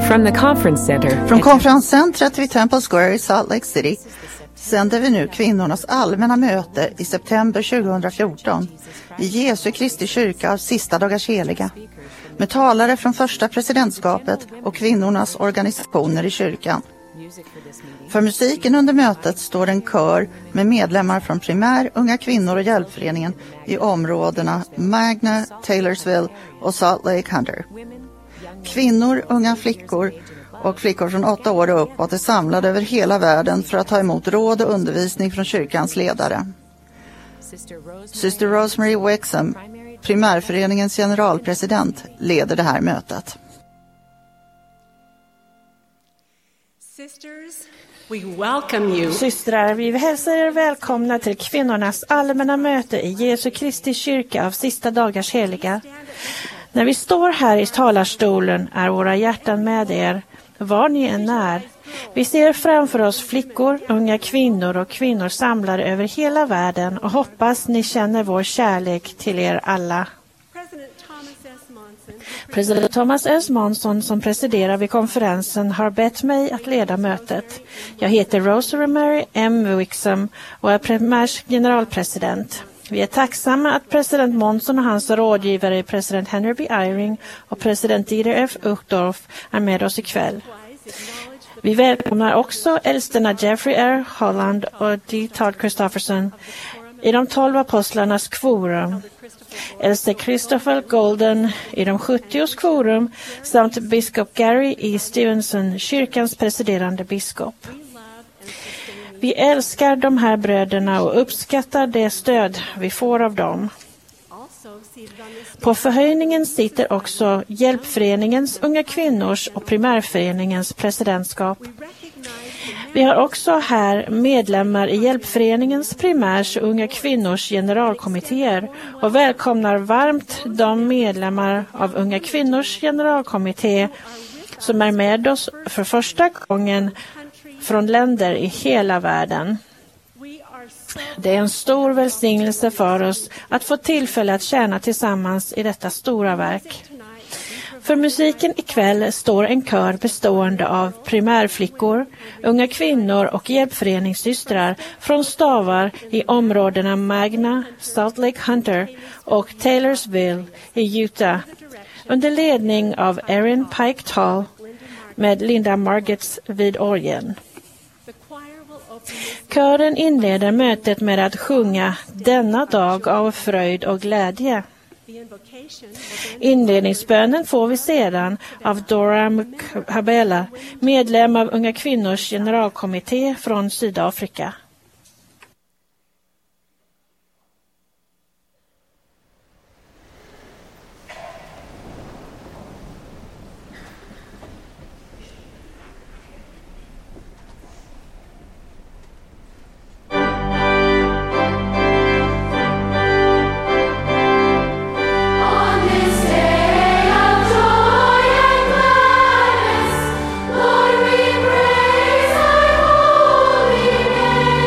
From the conference center. Från konferenscentret vid Temple Square i Salt Lake City sänder vi nu kvinnornas allmänna möte i september 2014 i Jesu Kristi kyrka av sista dagars heliga med talare från första presidentskapet och kvinnornas organisationer i kyrkan. För musiken under mötet står en kör med medlemmar från Primär, Unga kvinnor och Hjälpföreningen i områdena Magna, Taylorsville och Salt Lake Hunter. Kvinnor, unga flickor och flickor från 8 år och uppåt är samlade över hela världen för att ta emot råd och undervisning från kyrkans ledare. Syster Rosemary Wexham, Primärföreningens generalpresident, leder det här mötet. Systrar, vi hälsar er välkomna till kvinnornas allmänna möte i Jesu Kristi kyrka av sista dagars heliga. När vi står här i talarstolen är våra hjärtan med er, var ni än är. Vi ser framför oss flickor, unga kvinnor och kvinnor samlade över hela världen och hoppas ni känner vår kärlek till er alla. President Thomas S. Monson som presiderar vid konferensen har bett mig att leda mötet. Jag heter Rosemary M. Wexham och är Primärs generalpresident. Vi är tacksamma att president Monson och hans rådgivare president Henry B. Eyring och president Dieter F. Uchtdorf är med oss ikväll. Vi välkomnar också äldsterna Jeffrey R. Holland och D. Todd Christofferson i de 12 apostlarnas kvorum. Äldste Christopher Golden i de 70:s kvorum samt biskop Gary E. Stevenson, kyrkans presiderande biskop. Vi älskar de här bröderna och uppskattar det stöd vi får av dem. På förhöjningen sitter också Hjälpföreningens unga kvinnors och Primärföreningens presidentskap. Vi har också här medlemmar i Hjälpföreningens primärs och unga kvinnors generalkommittéer och välkomnar varmt de medlemmar av unga kvinnors generalkommitté som är med oss för första gången från länder i hela världen. Det är en stor välsignelse för oss att få tillfälle att tjäna tillsammans i detta stora verk. För musiken ikväll står en kör bestående av primärflickor, unga kvinnor och hjälpföreningssystrar från stavar i områdena Magna, Salt Lake Hunter och Taylorsville i Utah under ledning av Erin Pike Tall med Linda Margetts vid orgeln. Kören inleder mötet med att sjunga Denna dag av fröjd och glädje. Inledningsbönen får vi sedan av Dora Mukhabela, medlem av Unga kvinnors generalkommitté från Sydafrika. Lord, we praise our holy name.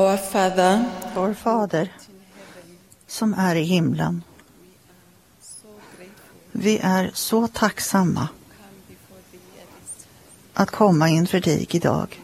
Our Father, Vår Fader, som är i himlen. Vi är så tacksamma att komma inför dig idag.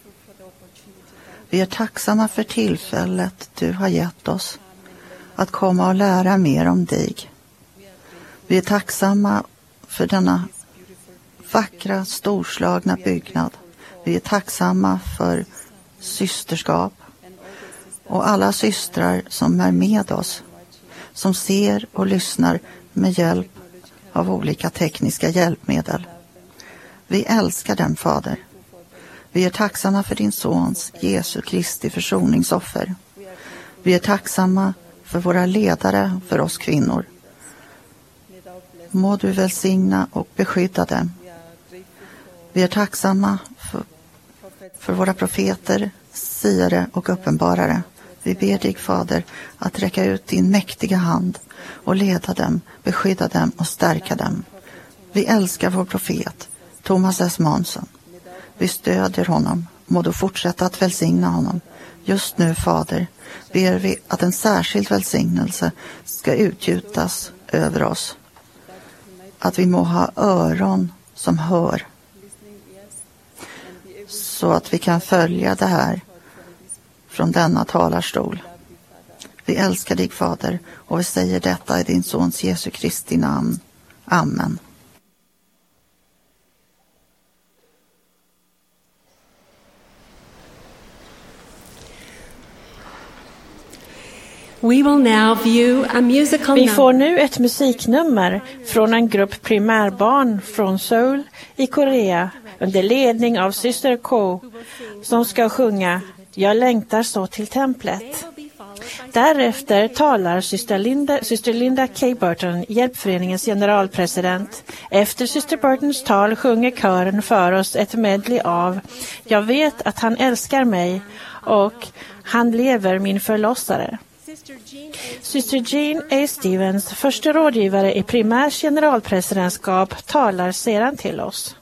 Vi är tacksamma för tillfället du har gett oss att komma och lära mer om dig. Vi är tacksamma för denna vackra, storslagna byggnad. Vi är tacksamma för systerskap och alla systrar som är med oss, som ser och lyssnar med hjälp av olika tekniska hjälpmedel. Vi älskar den, Fader. Vi är tacksamma för din sons Jesu Kristi försoningsoffer. Vi är tacksamma för våra ledare, för oss kvinnor. Må du välsigna och beskydda dem. Vi är tacksamma för våra profeter, siare och uppenbarare. Vi ber dig, Fader, att räcka ut din mäktiga hand och leda dem, beskydda dem och stärka dem. Vi älskar vår profet, Thomas S. Månsson. Vi stödjer honom. Må du fortsätta att välsigna honom. Just nu, Fader, ber vi att en särskild välsignelse ska utgjutas över oss. Att vi må ha öron som hör, så att vi kan följa det här från denna talarstol. Vi älskar dig, Fader, och vi säger detta i din sons Jesu Kristi namn. Amen. We will now view a musical Vi får nu ett musiknummer från en grupp primärbarn från Seoul i Korea under ledning av syster Ko, som ska sjunga Jag längtar så till templet. Därefter talar syster Linda K. Burton, Hjälpföreningens generalpresident. Efter syster Burtons tal sjunger kören för oss ett medley av Jag vet att han älskar mig och Han lever min förlossare. Syster Jean A. Stevens, första rådgivare i primärs generalpresidentskap, talar sedan till oss.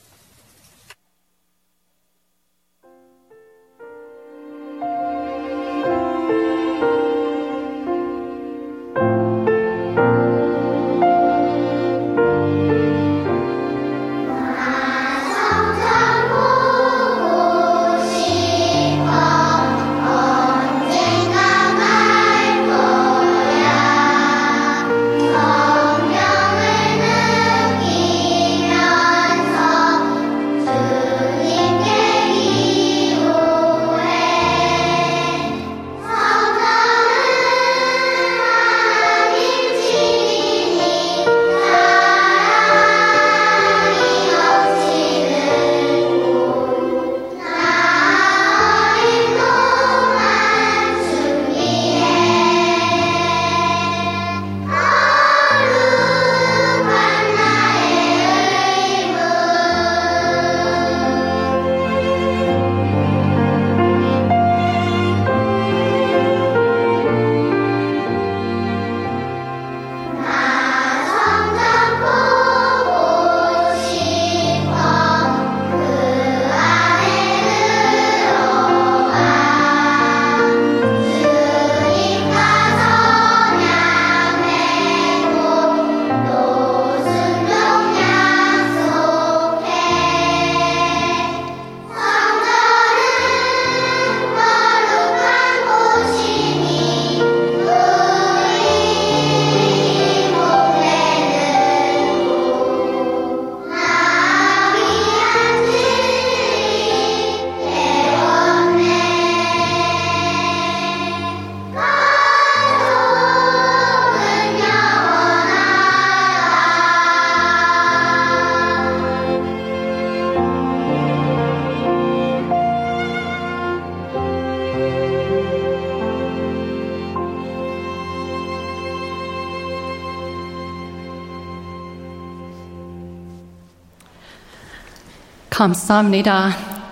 감사합니다.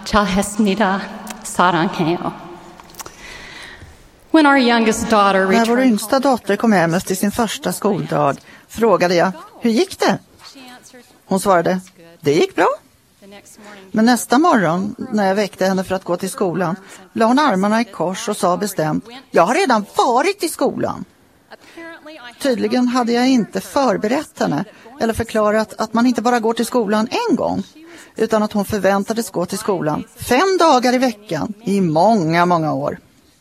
잘했습니다. 사랑해요. When our youngest daughter När vår returned yngsta dotter kom hem efter sin första skoldag frågade jag, hur gick det? Hon svarade, det gick bra. Men nästa morgon, när jag väckte henne för att gå till skolan, la hon armarna i kors och sa bestämt: jag har redan varit i skolan. Tydligen hade jag inte förberett henne eller förklarat att man inte bara går till skolan en gång, utan att hon förväntades gå till skolan 5 dagar i veckan i många, många år.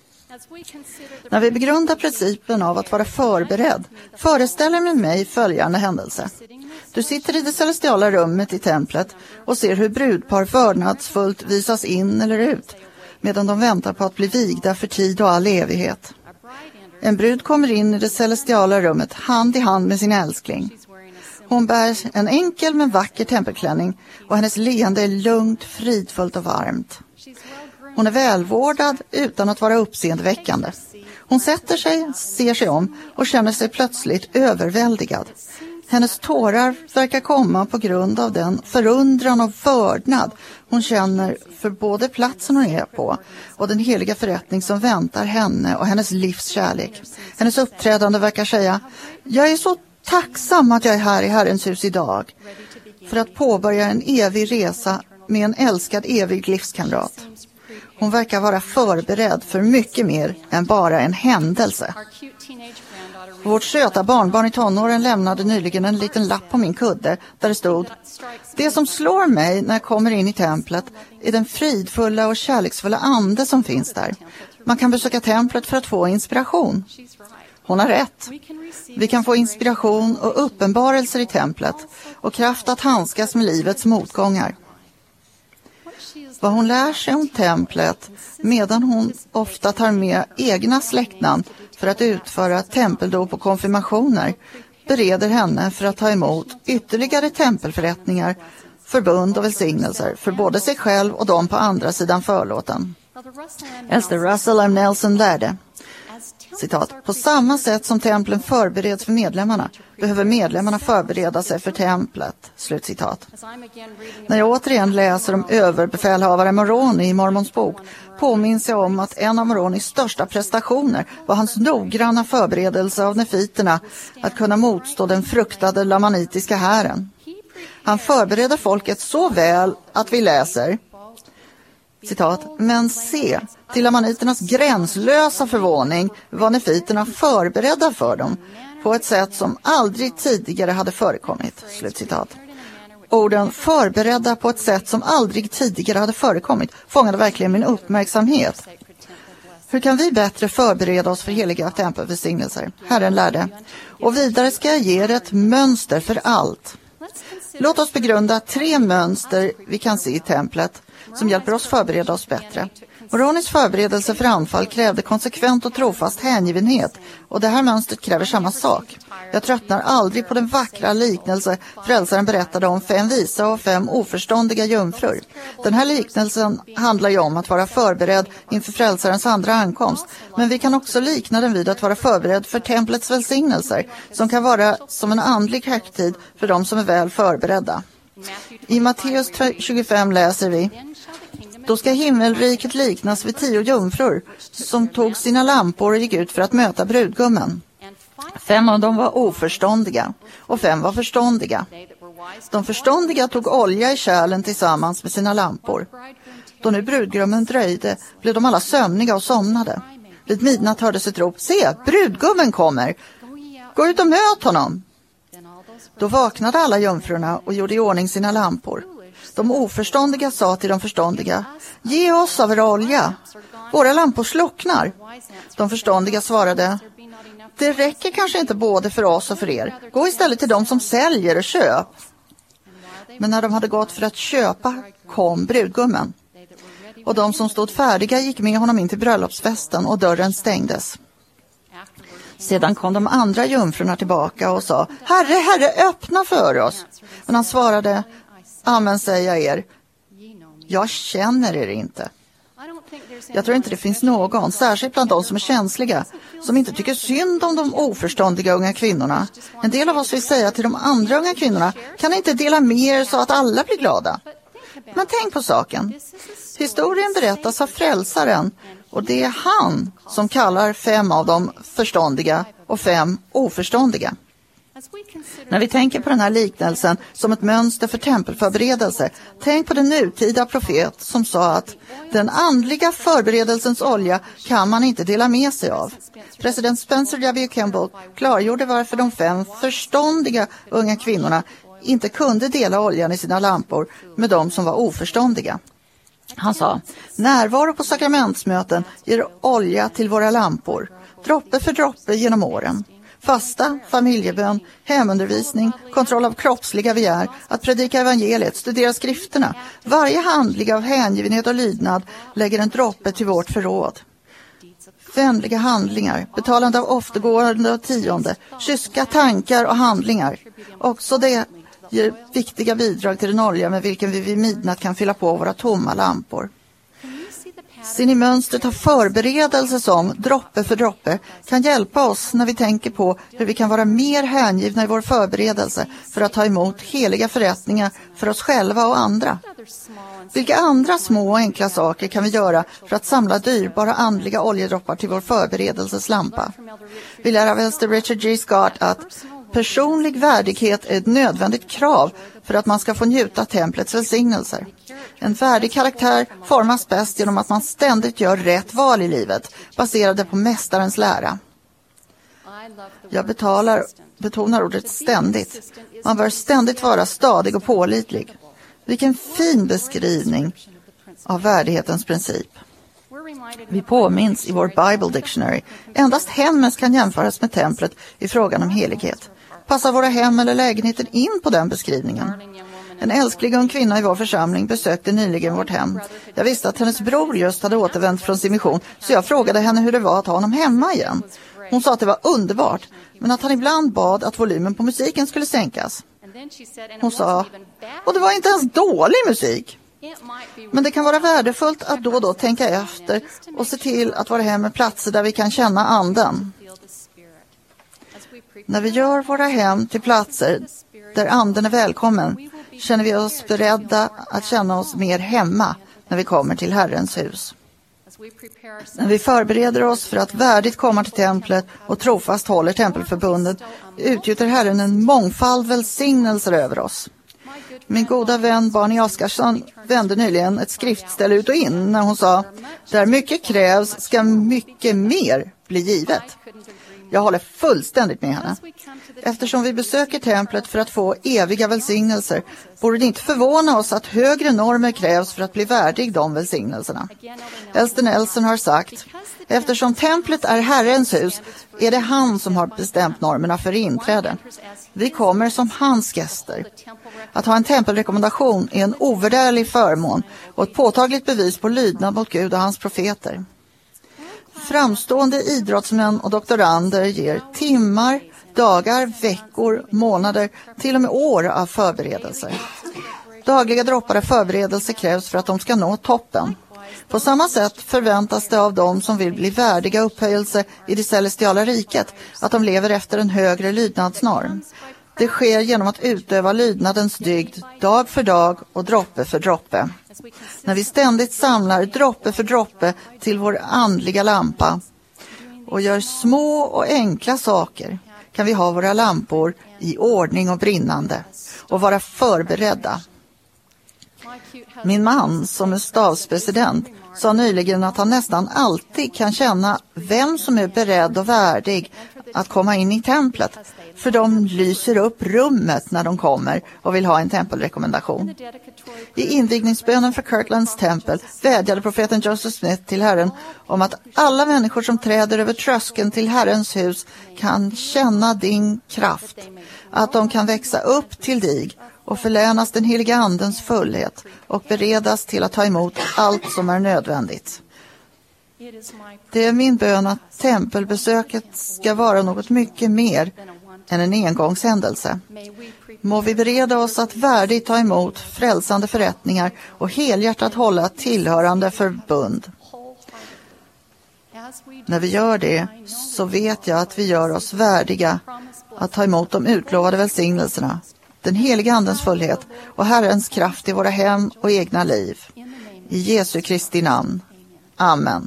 När vi begrundar principen av att vara förberedd, föreställer med mig följande händelse. Du sitter i det celestiala rummet i templet och ser hur brudpar vördnadsfullt visas in eller ut, medan de väntar på att bli vigda för tid och all evighet. En brud kommer in i det celestiala rummet hand i hand med sin älskling. Hon bär en enkel men vacker tempelklänning och hennes leende är lugnt, fridfullt och varmt. Hon är välvårdad utan att vara uppseendeväckande. Hon sätter sig, ser sig om och känner sig plötsligt överväldigad. Hennes tårar verkar komma på grund av den förundran och vördnad hon känner för både platsen hon är på och den heliga förrättning som väntar henne och hennes livs kärlek. Hennes uppträdande verkar säga: jag är så tacksam att jag är här i Herrens hus idag för att påbörja en evig resa med en älskad evig livskamrat. Hon verkar vara förberedd för mycket mer än bara en händelse. Vårt söta barnbarn i tonåren lämnade nyligen en liten lapp på min kudde där det stod: det som slår mig när jag kommer in i templet är den fridfulla och kärleksfulla ande som finns där. Man kan besöka templet för att få inspiration. Hon har rätt. Vi kan få inspiration och uppenbarelser i templet och kraft att handskas med livets motgångar. Vad hon lär sig om templet, medan hon ofta tar med egna släktnamn för att utföra tempeldop och konfirmationer, bereder henne för att ta emot ytterligare tempelförrättningar, förbund och välsignelser för både sig själv och de på andra sidan förlåten. Äldste Russell M. Nelson lärde, citat: på samma sätt som templen förbereds för medlemmarna behöver medlemmarna förbereda sig för templet. Slutcitat. När jag återigen läser om överbefälhavare Moroni i Mormons bok påminns jag om att en av Moronis största prestationer var hans noggranna förberedelse av nefiterna att kunna motstå den fruktade lamanitiska hären. Han förbereder folket så väl att vi läser, citat: men se, till lamaniternas gränslösa förvåning var nefiterna förberedda för dem på ett sätt som aldrig tidigare hade förekommit. Slutcitat. Orden förberedda på ett sätt som aldrig tidigare hade förekommit fångade verkligen min uppmärksamhet. Hur kan vi bättre förbereda oss för heliga tempelvälsignelser? Herren lärde: och vidare ska jag ge er ett mönster för allt. Låt oss begrunda 3 mönster vi kan se i templet som hjälper oss förbereda oss bättre. Moronis förberedelse för anfall krävde konsekvent och trofast hängivenhet, och det här mönstret kräver samma sak. Jag tröttnar aldrig på den vackra liknelse frälsaren berättade om 5 visa och 5 oförståndiga jungfrur. Den här liknelsen handlar ju om att vara förberedd inför frälsarens andra ankomst, men vi kan också likna den vid att vara förberedd för templets välsignelser, som kan vara som en andlig högtid för de som är väl förberedda. I Matteus 25 läser vi: då ska himmelriket liknas vid 10 jungfrur som tog sina lampor och gick ut för att möta brudgummen. 5 av dem var oförståndiga och 5 var förståndiga. De förståndiga tog olja i kärlen tillsammans med sina lampor. Då nu brudgummen dröjde blev de alla sömniga och somnade. Vid midnatt hördes ett rop: se, brudgummen kommer! Gå ut och möt honom! Då vaknade alla jungfrurna och gjorde i ordning sina lampor. De oförståndiga sa till de förståndiga: ge oss av er olja, våra lampor slocknar. De förståndiga svarade: det räcker kanske inte både för oss och för er. Gå istället till de som säljer och köp. Men när de hade gått för att köpa kom brudgummen. Och de som stod färdiga gick med honom in till bröllopsfesten och dörren stängdes. Sedan kom de andra jungfrurna tillbaka och sa: Herre, Herre, öppna för oss. Men han svarade: amen säger jag er, jag känner er inte. Jag tror inte det finns någon, särskilt bland de som är känsliga, som inte tycker synd om de oförståndiga unga kvinnorna. En del av oss vill säga till de andra unga kvinnorna: kan ni inte dela med er så att alla blir glada? Men tänk på saken. Historien berättas av frälsaren, och det är han som kallar 5 av dem förståndiga och 5 oförståndiga. När vi tänker på den här liknelsen som ett mönster för tempelförberedelse, tänk på den nutida profet som sa att den andliga förberedelsens olja kan man inte dela med sig av. President Spencer W. Kimball klargjorde varför de 5 förståndiga unga kvinnorna inte kunde dela oljan i sina lampor med de som var oförståndiga. Han sa, närvaro på sakramentsmöten ger olja till våra lampor, droppe för droppe genom åren. Fasta, familjebön, hemundervisning, kontroll av kroppsliga begär, att predika evangeliet, studera skrifterna. Varje handling av hängivenhet och lydnad lägger en droppe till vårt förråd. Vänliga handlingar, betalande av oftergående och tionde, kyska tankar och handlingar. Också det ger viktiga bidrag till den olja med vilken vi vid midnatt kan fylla på våra tomma lampor. Ser ni mönstret av förberedelse som, droppe för droppe, kan hjälpa oss när vi tänker på hur vi kan vara mer hängivna i vår förberedelse för att ta emot heliga förrättningar för oss själva och andra. Vilka andra små och enkla saker kan vi göra för att samla dyrbara andliga oljedroppar till vår förberedelses lampa? Vi lär av äldste Richard G. Scott att personlig värdighet är ett nödvändigt krav för att man ska få njuta templets välsignelser. En värdig karaktär formas bäst genom att man ständigt gör rätt val i livet, baserade på mästarens lära. Jag betonar ordet ständigt. Man bör ständigt vara stadig och pålitlig. Vilken fin beskrivning av värdighetens princip. Vi påminns i vår Bible Dictionary. Endast hemmet kan jämföras med templet i frågan om helighet. Passar våra hem eller lägenheter in på den beskrivningen? En älsklig ung kvinna i vår församling besökte nyligen vårt hem. Jag visste att hennes bror just hade återvänt från sin mission, så jag frågade henne hur det var att ha honom hemma igen. Hon sa att det var underbart, men att han ibland bad att volymen på musiken skulle sänkas. Hon sa, och det var inte ens dålig musik. Men det kan vara värdefullt att då och då tänka efter och se till att våra hem är platser där vi kan känna anden. När vi gör våra hem till platser där anden är välkommen känner vi oss beredda att känna oss mer hemma när vi kommer till Herrens hus. När vi förbereder oss för att värdigt komma till templet och trofast håller tempelförbundet utgjuter Herren en mångfald välsignelser över oss. Min goda vän Barney Oskarsson vände nyligen ett skriftställ ut och in när hon sa, där mycket krävs ska mycket mer bli givet. Jag håller fullständigt med henne. Eftersom vi besöker templet för att få eviga välsignelser borde det inte förvåna oss att högre normer krävs för att bli värdig de välsignelserna. Elster Nelson har sagt, eftersom templet är Herrens hus är det han som har bestämt normerna för inträde. Vi kommer som hans gäster. Att ha en tempelrekommendation är en ovärderlig förmån och ett påtagligt bevis på lydnad mot Gud och hans profeter. Framstående idrottsmän och doktorander ger timmar, dagar, veckor, månader, till och med år av förberedelser. Dagliga droppar av förberedelse krävs för att de ska nå toppen. På samma sätt förväntas det av dem som vill bli värdiga upphöjelse i det celestiala riket att de lever efter en högre lydnadsnorm. Det sker genom att utöva lydnadens dygd dag för dag och droppe för droppe. När vi ständigt samlar droppe för droppe till vår andliga lampa och gör små och enkla saker kan vi ha våra lampor i ordning och brinnande och vara förberedda. Min man som är stavspresident sa nyligen att han nästan alltid kan känna vem som är beredd och värdig att komma in i templet. För de lyser upp rummet när de kommer och vill ha en tempelrekommendation. I invigningsbönen för Kirtlands tempel vädjade profeten Joseph Smith till Herren om att alla människor som träder över tröskeln till Herrens hus kan känna din kraft. Att de kan växa upp till dig och förlänas den heliga andens fullhet och beredas till att ta emot allt som är nödvändigt. Det är min bön att tempelbesöket ska vara något mycket mer än en engångshändelse. Må vi bereda oss att värdigt ta emot frälsande förrättningar och helhjärtat hålla tillhörande förbund. När vi gör det så vet jag att vi gör oss värdiga att ta emot de utlovade välsignelserna, den heliga andens fullhet och Herrens kraft i våra hem och egna liv. I Jesu Kristi namn. Amen.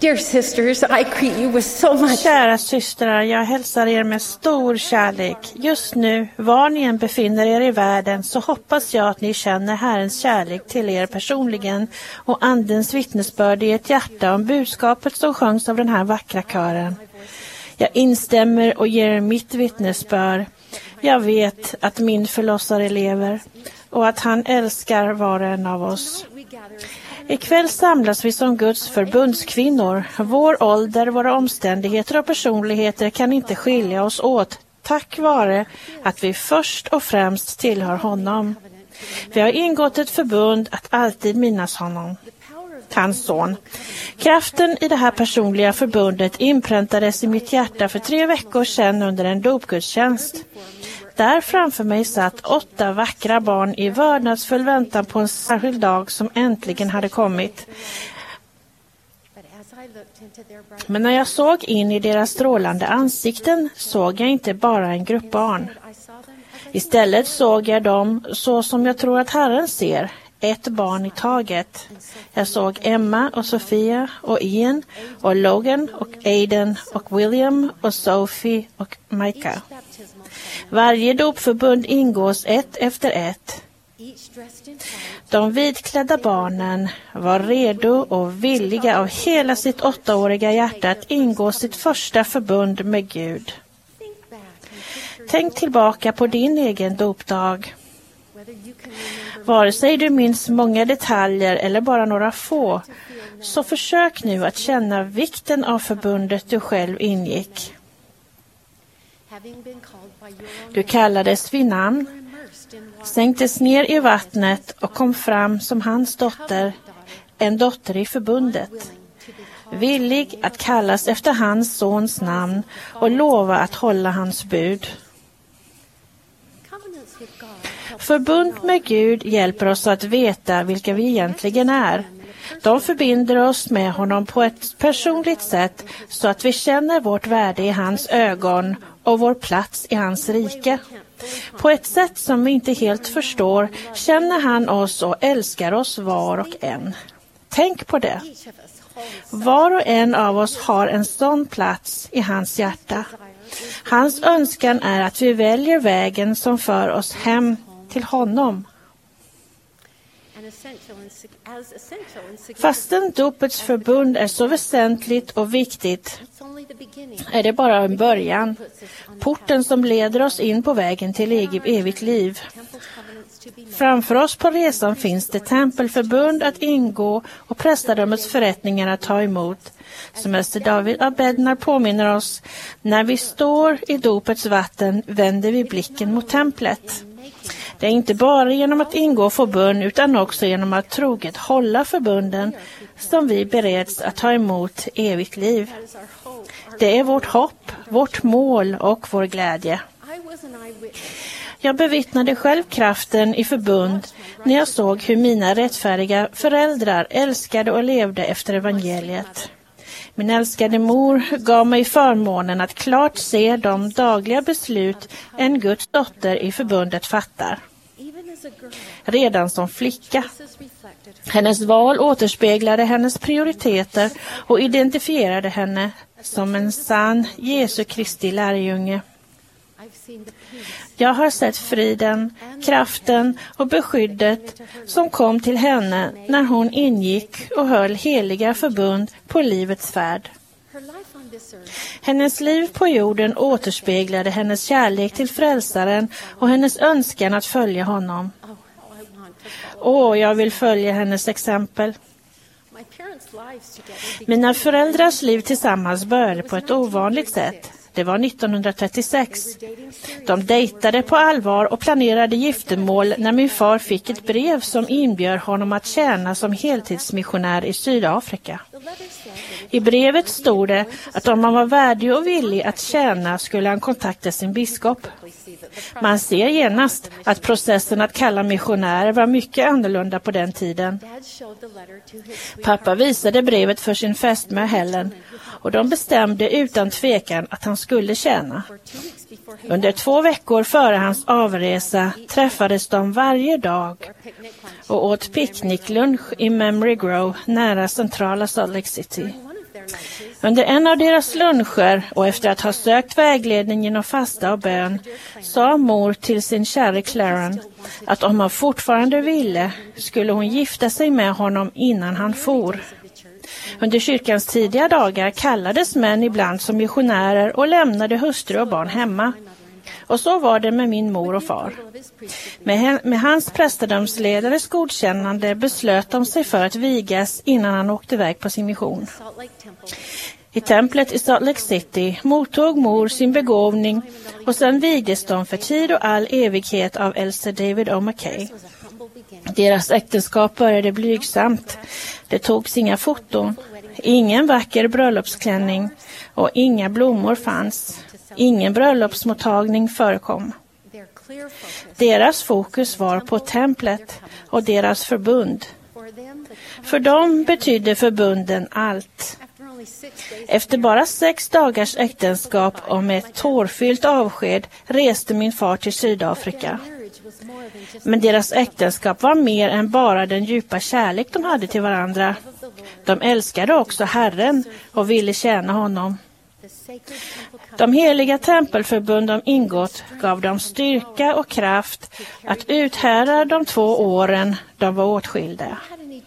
Dear sisters, I greet you with so much. Kära systrar, jag hälsar er med stor kärlek. Just nu, var ni än befinner er i världen, så hoppas jag att ni känner Herrens kärlek till er personligen och Andens vittnesbörd i ert hjärta om budskapet som sjöngs av den här vackra kören. Jag instämmer och ger mitt vittnesbörd. Jag vet att min förlossare lever och att han älskar var och en av oss. Ikväll samlas vi som Guds förbundskvinnor. Vår ålder, våra omständigheter och personligheter kan inte skilja oss åt, tack vare att vi först och främst tillhör honom. Vi har ingått ett förbund att alltid minnas honom, hans son. Kraften i det här personliga förbundet inpräntades i mitt hjärta för 3 veckor sedan under en dopgudstjänst. Där framför mig satt 8 vackra barn i vördnadsfull väntan på en särskild dag som äntligen hade kommit. Men när jag såg in i deras strålande ansikten såg jag inte bara en grupp barn. Istället såg jag dem så som jag tror att Herren ser, ett barn i taget. Jag såg Emma och Sofia och Ian och Logan och Aiden och William och Sophie och Micah. Varje dopförbund ingås ett efter ett. De vitklädda barnen var redo och villiga av hela sitt 8-åriga hjärta att ingå sitt första förbund med Gud. Tänk tillbaka på din egen dopdag. Vare sig du minns många detaljer eller bara några få, så försök nu att känna vikten av förbundet du själv ingick. Du kallades vid namn, sänktes ner i vattnet och kom fram som hans dotter, en dotter i förbundet. Villig att kallas efter hans sons namn och lova att hålla hans bud. Förbund med Gud hjälper oss att veta vilka vi egentligen är. De förbinder oss med honom på ett personligt sätt så att vi känner vårt värde i hans ögon och vår plats i hans rike. På ett sätt som vi inte helt förstår känner han oss och älskar oss var och en. Tänk på det. Var och en av oss har en sån plats i hans hjärta. Hans önskan är att vi väljer vägen som för oss hem till honom. Fastän dopets förbund är så väsentligt och viktigt är det bara en början. Porten som leder oss in på vägen till evigt liv. Framför oss på resan finns det tempelförbund att ingå och prästadömets förrättningar att ta emot. Som mäster David Abednar påminner oss, när vi står i dopets vatten vänder vi blicken mot templet. Det är inte bara genom att ingå förbund utan också genom att troget hålla förbunden som vi bereds att ta emot evigt liv. Det är vårt hopp, vårt mål och vår glädje. Jag bevittnade själv kraften i förbund när jag såg hur mina rättfärdiga föräldrar älskade och levde efter evangeliet. Min älskade mor gav mig förmånen att klart se de dagliga beslut en Guds dotter i förbundet fattar. Redan som flicka. Hennes val återspeglade hennes prioriteter och identifierade henne som en sann Jesu Kristi lärjunge. Jag har sett friden, kraften och beskyddet som kom till henne när hon ingick och höll heliga förbund på livets färd. Hennes liv på jorden återspeglade hennes kärlek till frälsaren och hennes önskan att följa honom. Jag vill följa hennes exempel. Mina föräldrars liv tillsammans började på ett ovanligt sätt. Det var 1936. De dejtade på allvar och planerade giftermål när min far fick ett brev som inbjöd honom att tjäna som heltidsmissionär i Sydafrika. I brevet stod det att om han var värdig och villig att tjäna skulle han kontakta sin biskop. Man ser genast att processen att kalla missionärer var mycket annorlunda på den tiden. Pappa visade brevet för sin fästmö Helen och de bestämde utan tvekan att han skulle tjäna. Under 2 veckor före hans avresa träffades de varje dag och åt picknicklunch i Memory Grove nära centrala Salt Lake City. Under en av deras luncher och efter att ha sökt vägledning genom fasta och bön sa mor till sin kära Claren att om han fortfarande ville skulle hon gifta sig med honom innan han for. Under kyrkans tidiga dagar kallades män ibland som missionärer och lämnade hustru och barn hemma. Och så var det med min mor och far. Med hans prästedömsledares godkännande beslöt de sig för att vigas innan han åkte iväg på sin mission. I templet i Salt Lake City mottog mor sin begåvning och sedan vigdes de för tid och all evighet av äldste David O. McKay. Deras äktenskap började blygsamt. Det togs inga foton, ingen vacker bröllopsklänning och inga blommor fanns. Ingen bröllopsmottagning förekom. Deras fokus var på templet och deras förbund. För dem betydde förbunden allt. Efter bara 6 dagars äktenskap och med ett tårfyllt avsked reste min far till Sydafrika. Men deras äktenskap var mer än bara den djupa kärlek de hade till varandra. De älskade också Herren och ville tjäna honom. De heliga tempelförbund de ingått gav dem styrka och kraft att uthärda de 2 åren de var åtskilda.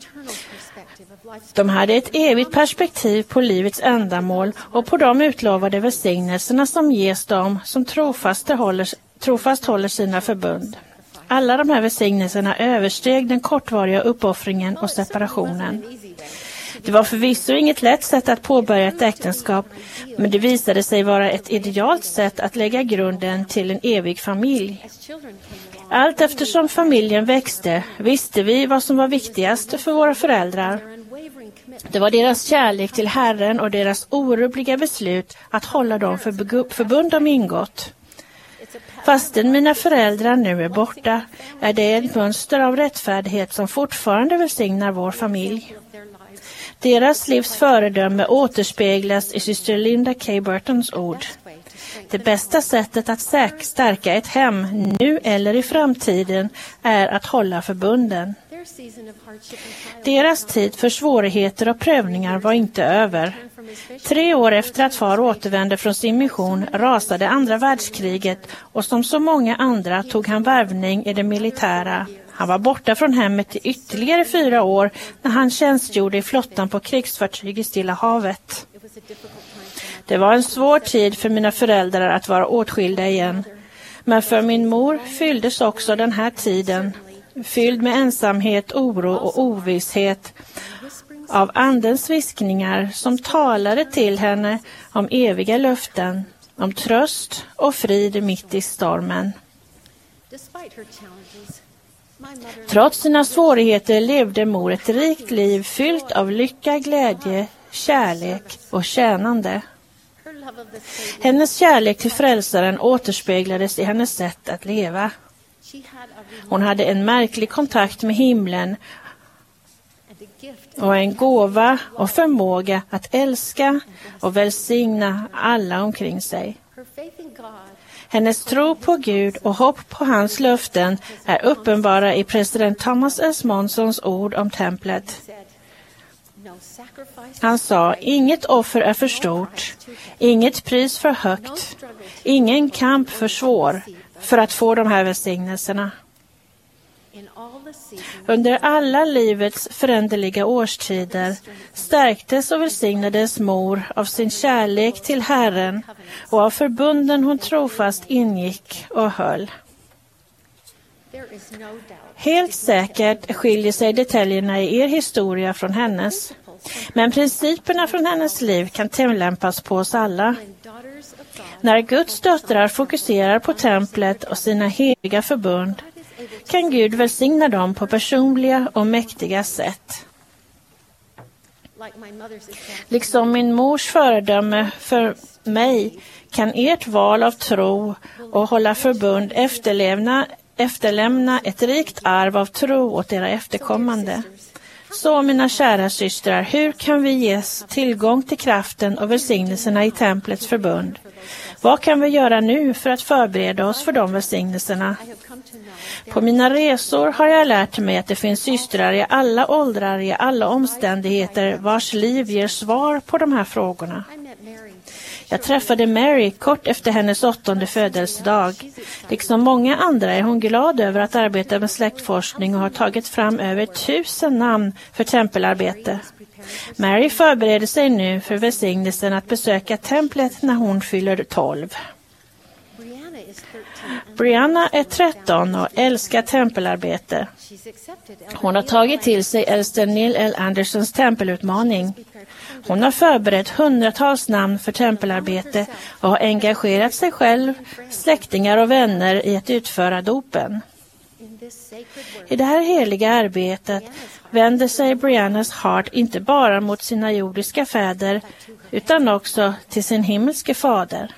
De hade ett evigt perspektiv på livets ändamål och på de utlovade välsignelserna som ges dem som trofast håller sina förbund. Alla de här välsignelserna översteg den kortvariga uppoffringen och separationen. Det var förvisso inget lätt sätt att påbörja ett äktenskap, men det visade sig vara ett idealt sätt att lägga grunden till en evig familj. Allt eftersom familjen växte visste vi vad som var viktigast för våra föräldrar. Det var deras kärlek till Herren och deras orubbliga beslut att hålla de förbund de ingått. Fastän mina föräldrar nu är borta är det ett mönster av rättfärdighet som fortfarande välsignar vår familj. Deras livs föredöme återspeglas i syster Linda K. Burtons ord. Det bästa sättet att stärka ett hem nu eller i framtiden är att hålla förbunden. Deras tid för svårigheter och prövningar var inte över. 3 år efter att far återvände från sin mission rasade andra världskriget och som så många andra tog han värvning i det militära. Han var borta från hemmet i ytterligare 4 år när han tjänstgjorde i flottan på krigsfartyg i Stilla havet. Det var en svår tid för mina föräldrar att vara åtskilda igen. Men för min mor fylldes också den här tiden, fylld med ensamhet, oro och ovisshet, av andens viskningar som talade till henne om eviga löften, om tröst och frid mitt i stormen. Trots sina svårigheter levde mor ett rikt liv fyllt av lycka, glädje, kärlek och tjänande. Hennes kärlek till frälsaren återspeglades i hennes sätt att leva. Hon hade en märklig kontakt med himlen och en gåva och förmåga att älska och välsigna alla omkring sig. Hennes tro på Gud och hopp på hans löften är uppenbara i president Thomas S. Monsons ord om templet. Han sa, inget offer är för stort, inget pris för högt, ingen kamp för svår för att få de här välsignelserna. Under alla livets föränderliga årstider stärktes och välsignades mor av sin kärlek till Herren och av förbunden hon trofast ingick och höll. Helt säkert skiljer sig detaljerna i er historia från hennes, men principerna från hennes liv kan tillämpas på oss alla. När Guds döttrar fokuserar på templet och sina heliga förbund kan Gud välsigna dem på personliga och mäktiga sätt. Liksom min mors föredöme för mig kan ert val av tro och hålla förbund efterlämna ett rikt arv av tro åt era efterkommande. Så mina kära systrar, hur kan vi ges tillgång till kraften och välsignelserna i templets förbund? Vad kan vi göra nu för att förbereda oss för de välsignelserna? På mina resor har jag lärt mig att det finns systrar i alla åldrar, i alla omständigheter, vars liv ger svar på de här frågorna. Jag träffade Mary kort efter hennes 8:e födelsedag. Liksom många andra är hon glad över att arbeta med släktforskning och har tagit fram över 1000 namn för tempelarbete. Mary förbereder sig nu för välsignelsen att besöka templet när hon fyller 12. Brianna är 13 och älskar tempelarbete. Hon har tagit till sig äldste Neil L. Andersons tempelutmaning. Hon har förberett hundratals namn för tempelarbete och har engagerat sig själv, släktingar och vänner i att utföra dopen. I det här heliga arbetet vänder sig Briannas Hart inte bara mot sina jordiska fäder utan också till sin himmelske fader.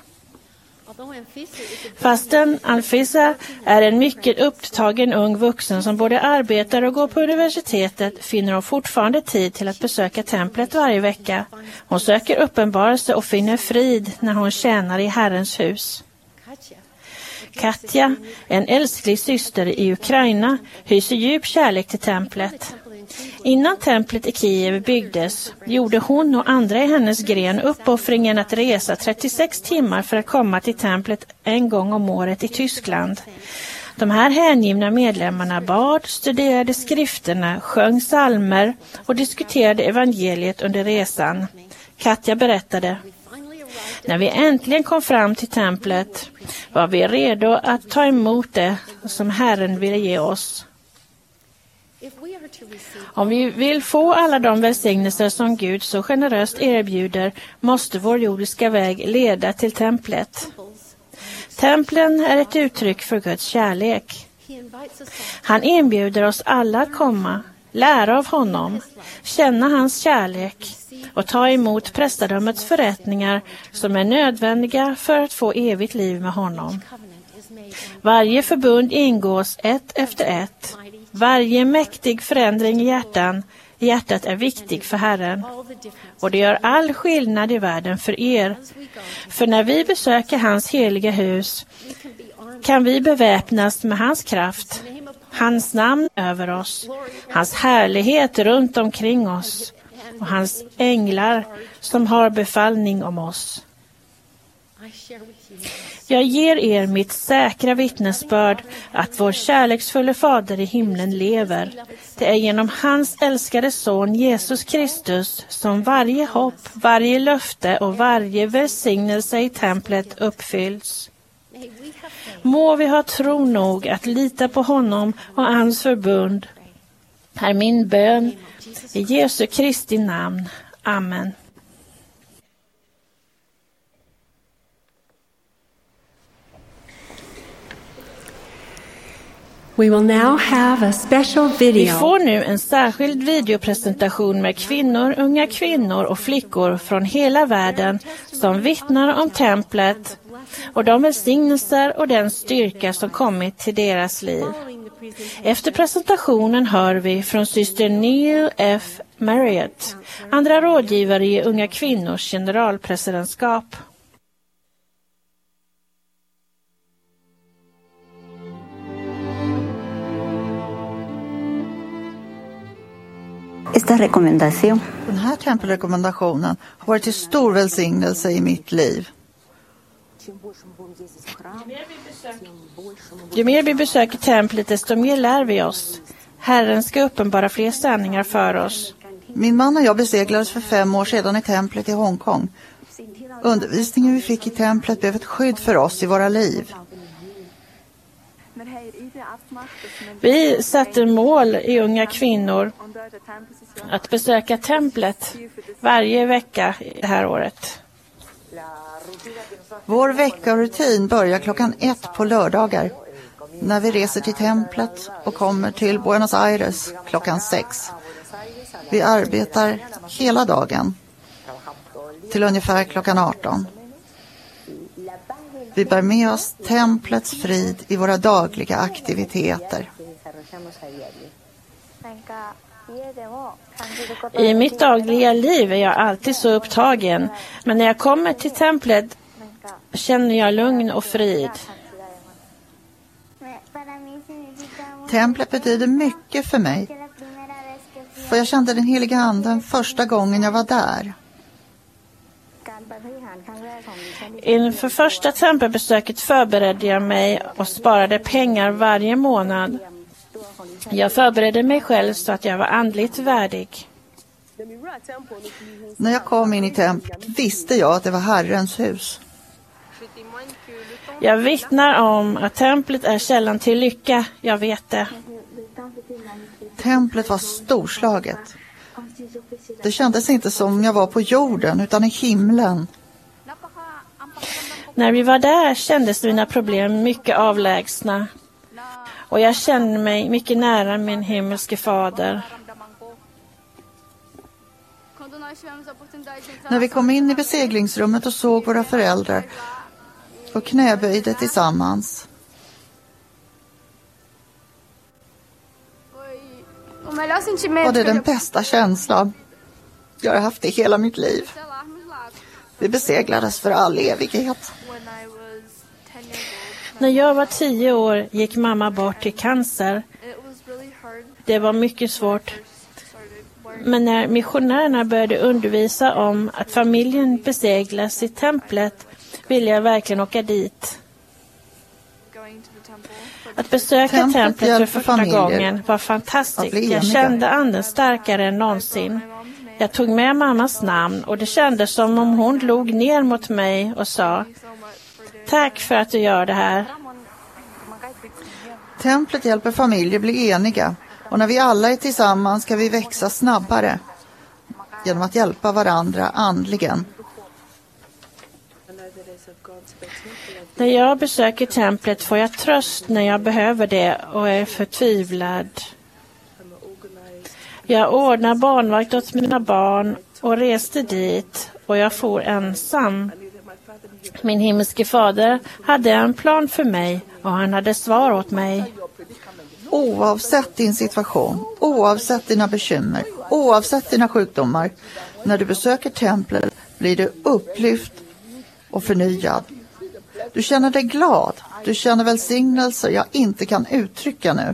Fastän Anfisa är en mycket upptagen ung vuxen som både arbetar och går på universitetet finner hon fortfarande tid till att besöka templet varje vecka. Hon söker uppenbarelse och finner frid när hon tjänar i Herrens hus. Katja, en älsklig syster i Ukraina, hyser djup kärlek till templet. Innan templet i Kiev byggdes gjorde hon och andra i hennes gren uppoffringen att resa 36 timmar för att komma till templet en gång om året i Tyskland. De här hängivna medlemmarna bad, studerade skrifterna, sjöng psalmer och diskuterade evangeliet under resan. Katja berättade: när vi äntligen kom fram till templet var vi redo att ta emot det som Herren ville ge oss. Om vi vill få alla de välsignelser som Gud så generöst erbjuder måste vår jordiska väg leda till templet. Templen är ett uttryck för Guds kärlek. Han inbjuder oss alla att komma, lära av honom, känna hans kärlek och ta emot prästadömets förrättningar som är nödvändiga för att få evigt liv med honom. Varje förbund ingås ett efter ett. Varje mäktig förändring i hjärtat är viktig för Herren. Och det gör all skillnad i världen för er. För när vi besöker hans heliga hus kan vi beväpnas med hans kraft, hans namn över oss, hans härlighet runt omkring oss och hans änglar som har befallning om oss. Jag ger er mitt säkra vittnesbörd att vår kärleksfulla fader i himlen lever. Det är genom hans älskade son Jesus Kristus som varje hopp, varje löfte och varje välsignelse i templet uppfylls. Må vi ha tro nog att lita på honom och hans förbund. Är min bön i Jesu Kristi namn. Amen. We will now have a special video. Vi får nu en särskild videopresentation med kvinnor, unga kvinnor och flickor från hela världen som vittnar om templet och de välsignelser och den styrka som kommit till deras liv. Efter presentationen hör vi från syster Neil F. Marriott, andra rådgivare i Unga kvinnors generalpresidentskap. Den här tempelrekommendationen har varit till stor välsignelse i mitt liv. Ju mer vi besöker templet, desto mer lär vi oss. Herren ska uppenbara fler sanningar för oss. Min man och jag beseglades för 5 år sedan i templet i Hongkong. Undervisningen vi fick i templet blev ett skydd för oss i våra liv. Vi satte mål i Unga kvinnor att besöka templet varje vecka det här året. Vår veckorutin börjar 1:00 på lördagar när vi reser till templet och kommer till Buenos Aires 6:00. Vi arbetar hela dagen till ungefär 18:00. Vi bär med oss templets frid i våra dagliga aktiviteter. I mitt dagliga liv är jag alltid så upptagen, men när jag kommer till templet känner jag lugn och frid. Templet betyder mycket för mig. För jag kände den heliga anden första gången jag var där. Inför första tempelbesöket förberedde jag mig och sparade pengar varje månad. Jag förberedde mig själv så att jag var andligt värdig. När jag kom in i templet visste jag att det var Herrens hus. Jag vittnar om att templet är källan till lycka, jag vet det. Templet var storslaget. Det kändes inte som jag var på jorden utan i himlen. När vi var där kändes mina problem mycket avlägsna. Och jag kände mig mycket nära min himmelske fader. När vi kom in i beseglingsrummet och såg våra föräldrar och knäböjde tillsammans. Var det den bästa känslan jag har haft i hela mitt liv. Vi beseglades för all evighet. När jag var 10 år gick mamma bort i cancer. Det var mycket svårt. Men när missionärerna började undervisa om att familjen beseglas i templet ville jag verkligen åka dit. Att besöka templet för första gången var fantastiskt. Jag kände anden starkare än någonsin. Jag tog med mammas namn och det kändes som om hon log ner mot mig och sa: tack för att du gör det här. Templet hjälper familjer bli eniga och när vi alla är tillsammans ska vi växa snabbare genom att hjälpa varandra andligen. När jag besöker templet får jag tröst när jag behöver det och är förtvivlad. Jag ordnar barnvakt åt mina barn och reste dit och jag for ensam. Min himmelske fader hade en plan för mig och han hade svar åt mig. Oavsett din situation, oavsett dina bekymmer, oavsett dina sjukdomar, när du besöker templet blir du upplyft och förnyad. Du känner dig glad, du känner välsignelser jag inte kan uttrycka nu.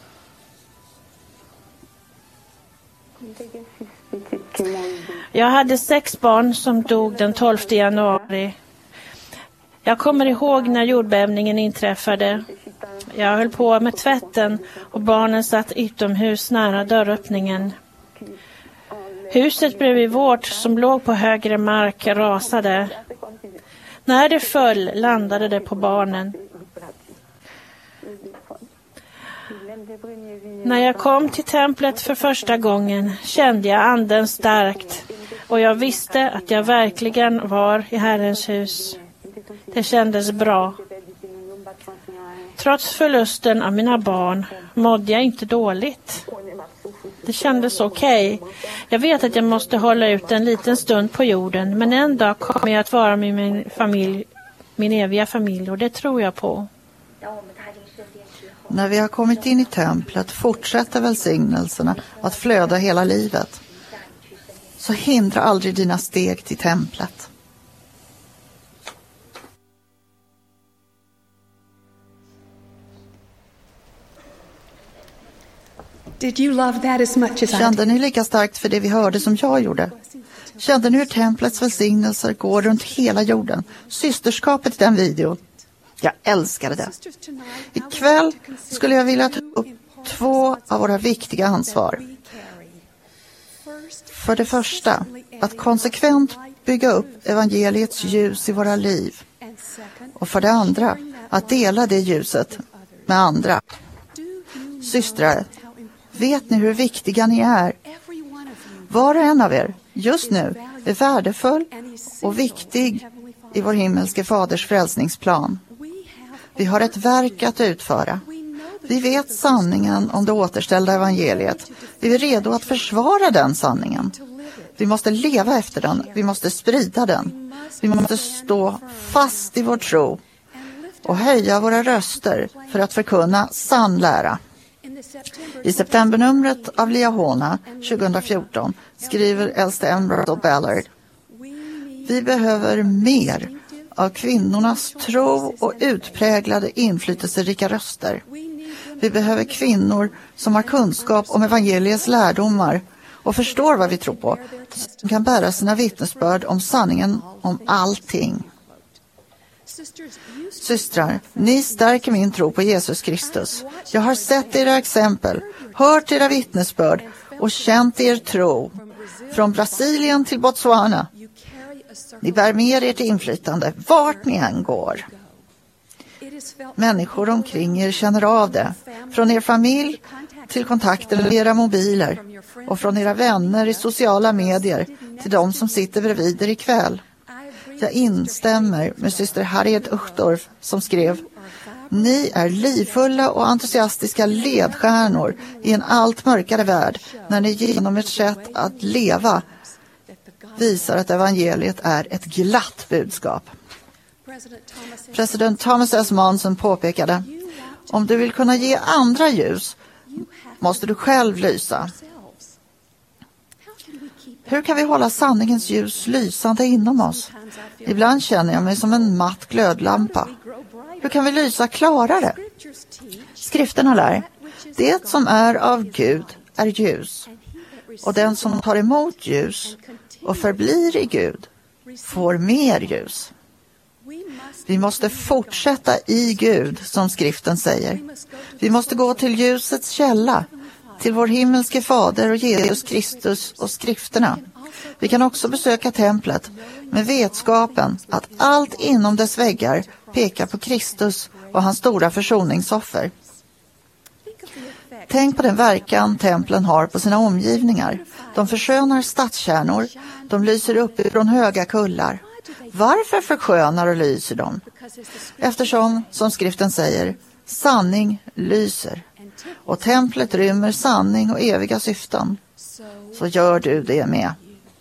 Jag hade 6 barn som dog den 12 januari. Jag kommer ihåg när jordbävningen inträffade. Jag höll på med tvätten och barnen satt utomhus nära dörröppningen. Huset bredvid vårt som låg på högre mark rasade. När det föll landade det på barnen. När jag kom till templet för första gången kände jag anden starkt och jag visste att jag verkligen var i Herrens hus. Det kändes bra. Trots förlusten av mina barn mådde jag inte dåligt. Det kändes okej. Jag vet att jag måste hålla ut en liten stund på jorden, men en dag kommer jag att vara med min familj, min eviga familj, och det tror jag på. När vi har kommit in i templet fortsätter välsignelserna att flöda hela livet. Så hindra aldrig dina steg till templet. Did you love that as much as I Kände ni lika starkt för det vi hörde som jag gjorde? Kände ni hur templets välsignelser går runt hela jorden? Systerskapet i den videon. Jag älskade det. Ikväll skulle jag vilja ta upp 2 av våra viktiga ansvar. För det första, att konsekvent bygga upp evangeliets ljus i våra liv. Och för det andra, att dela det ljuset med andra. Systrar, vet ni hur viktiga ni är? Var och en av er, just nu, är värdefull och viktig i vår himmelske faders frälsningsplan. Vi har ett verk att utföra. Vi vet sanningen om det återställda evangeliet. Vi är redo att försvara den sanningen. Vi måste leva efter den. Vi måste sprida den. Vi måste stå fast i vår tro och höja våra röster för att förkunna sann lära. I septembernumret av Liahona 2014 skriver äldste Emerald Ballard: vi behöver mer av kvinnornas tro och utpräglade inflytelserika röster. Vi behöver kvinnor som har kunskap om evangeliets lärdomar och förstår vad vi tror på, som kan bära sina vittnesbörd om sanningen om allting. Systrar, ni stärker min tro på Jesus Kristus. Jag har sett era exempel, hört era vittnesbörd och känt er tro. Från Brasilien till Botswana. Ni bär med ert inflytande vart ni än går. Människor omkring er känner av det. Från er familj till kontakter med era mobiler. Och från era vänner i sociala medier till de som sitter bredvid er ikväll. Jag instämmer med syster Harriet Uchtdorf som skrev: Ni är livfulla och entusiastiska ledstjärnor i en allt mörkare värld när ni genom ett sätt att leva visar att evangeliet är ett glatt budskap. President Thomas S. Monson påpekade: Om du vill kunna ge andra ljus måste du själv lysa. Hur kan vi hålla sanningens ljus lysande inom oss? Ibland känner jag mig som en matt glödlampa. Hur kan vi lysa klarare? Skrifterna lär: det som är av Gud är ljus. Och den som tar emot ljus och förblir i Gud får mer ljus. Vi måste fortsätta i Gud, som skriften säger. Vi måste gå till ljusets källa, till vår himmelske fader och Jesus Kristus och skrifterna. Vi kan också besöka templet med vetskapen att allt inom dess väggar pekar på Kristus och hans stora försoningsoffer. Tänk på den verkan templen har på sina omgivningar. De förskönar stadskärnor, de lyser upp ifrån höga kullar. Varför förskönar och lyser de? Eftersom, som skriften säger, sanning lyser. Och templet rymmer sanning och eviga syften. Så gör du det med.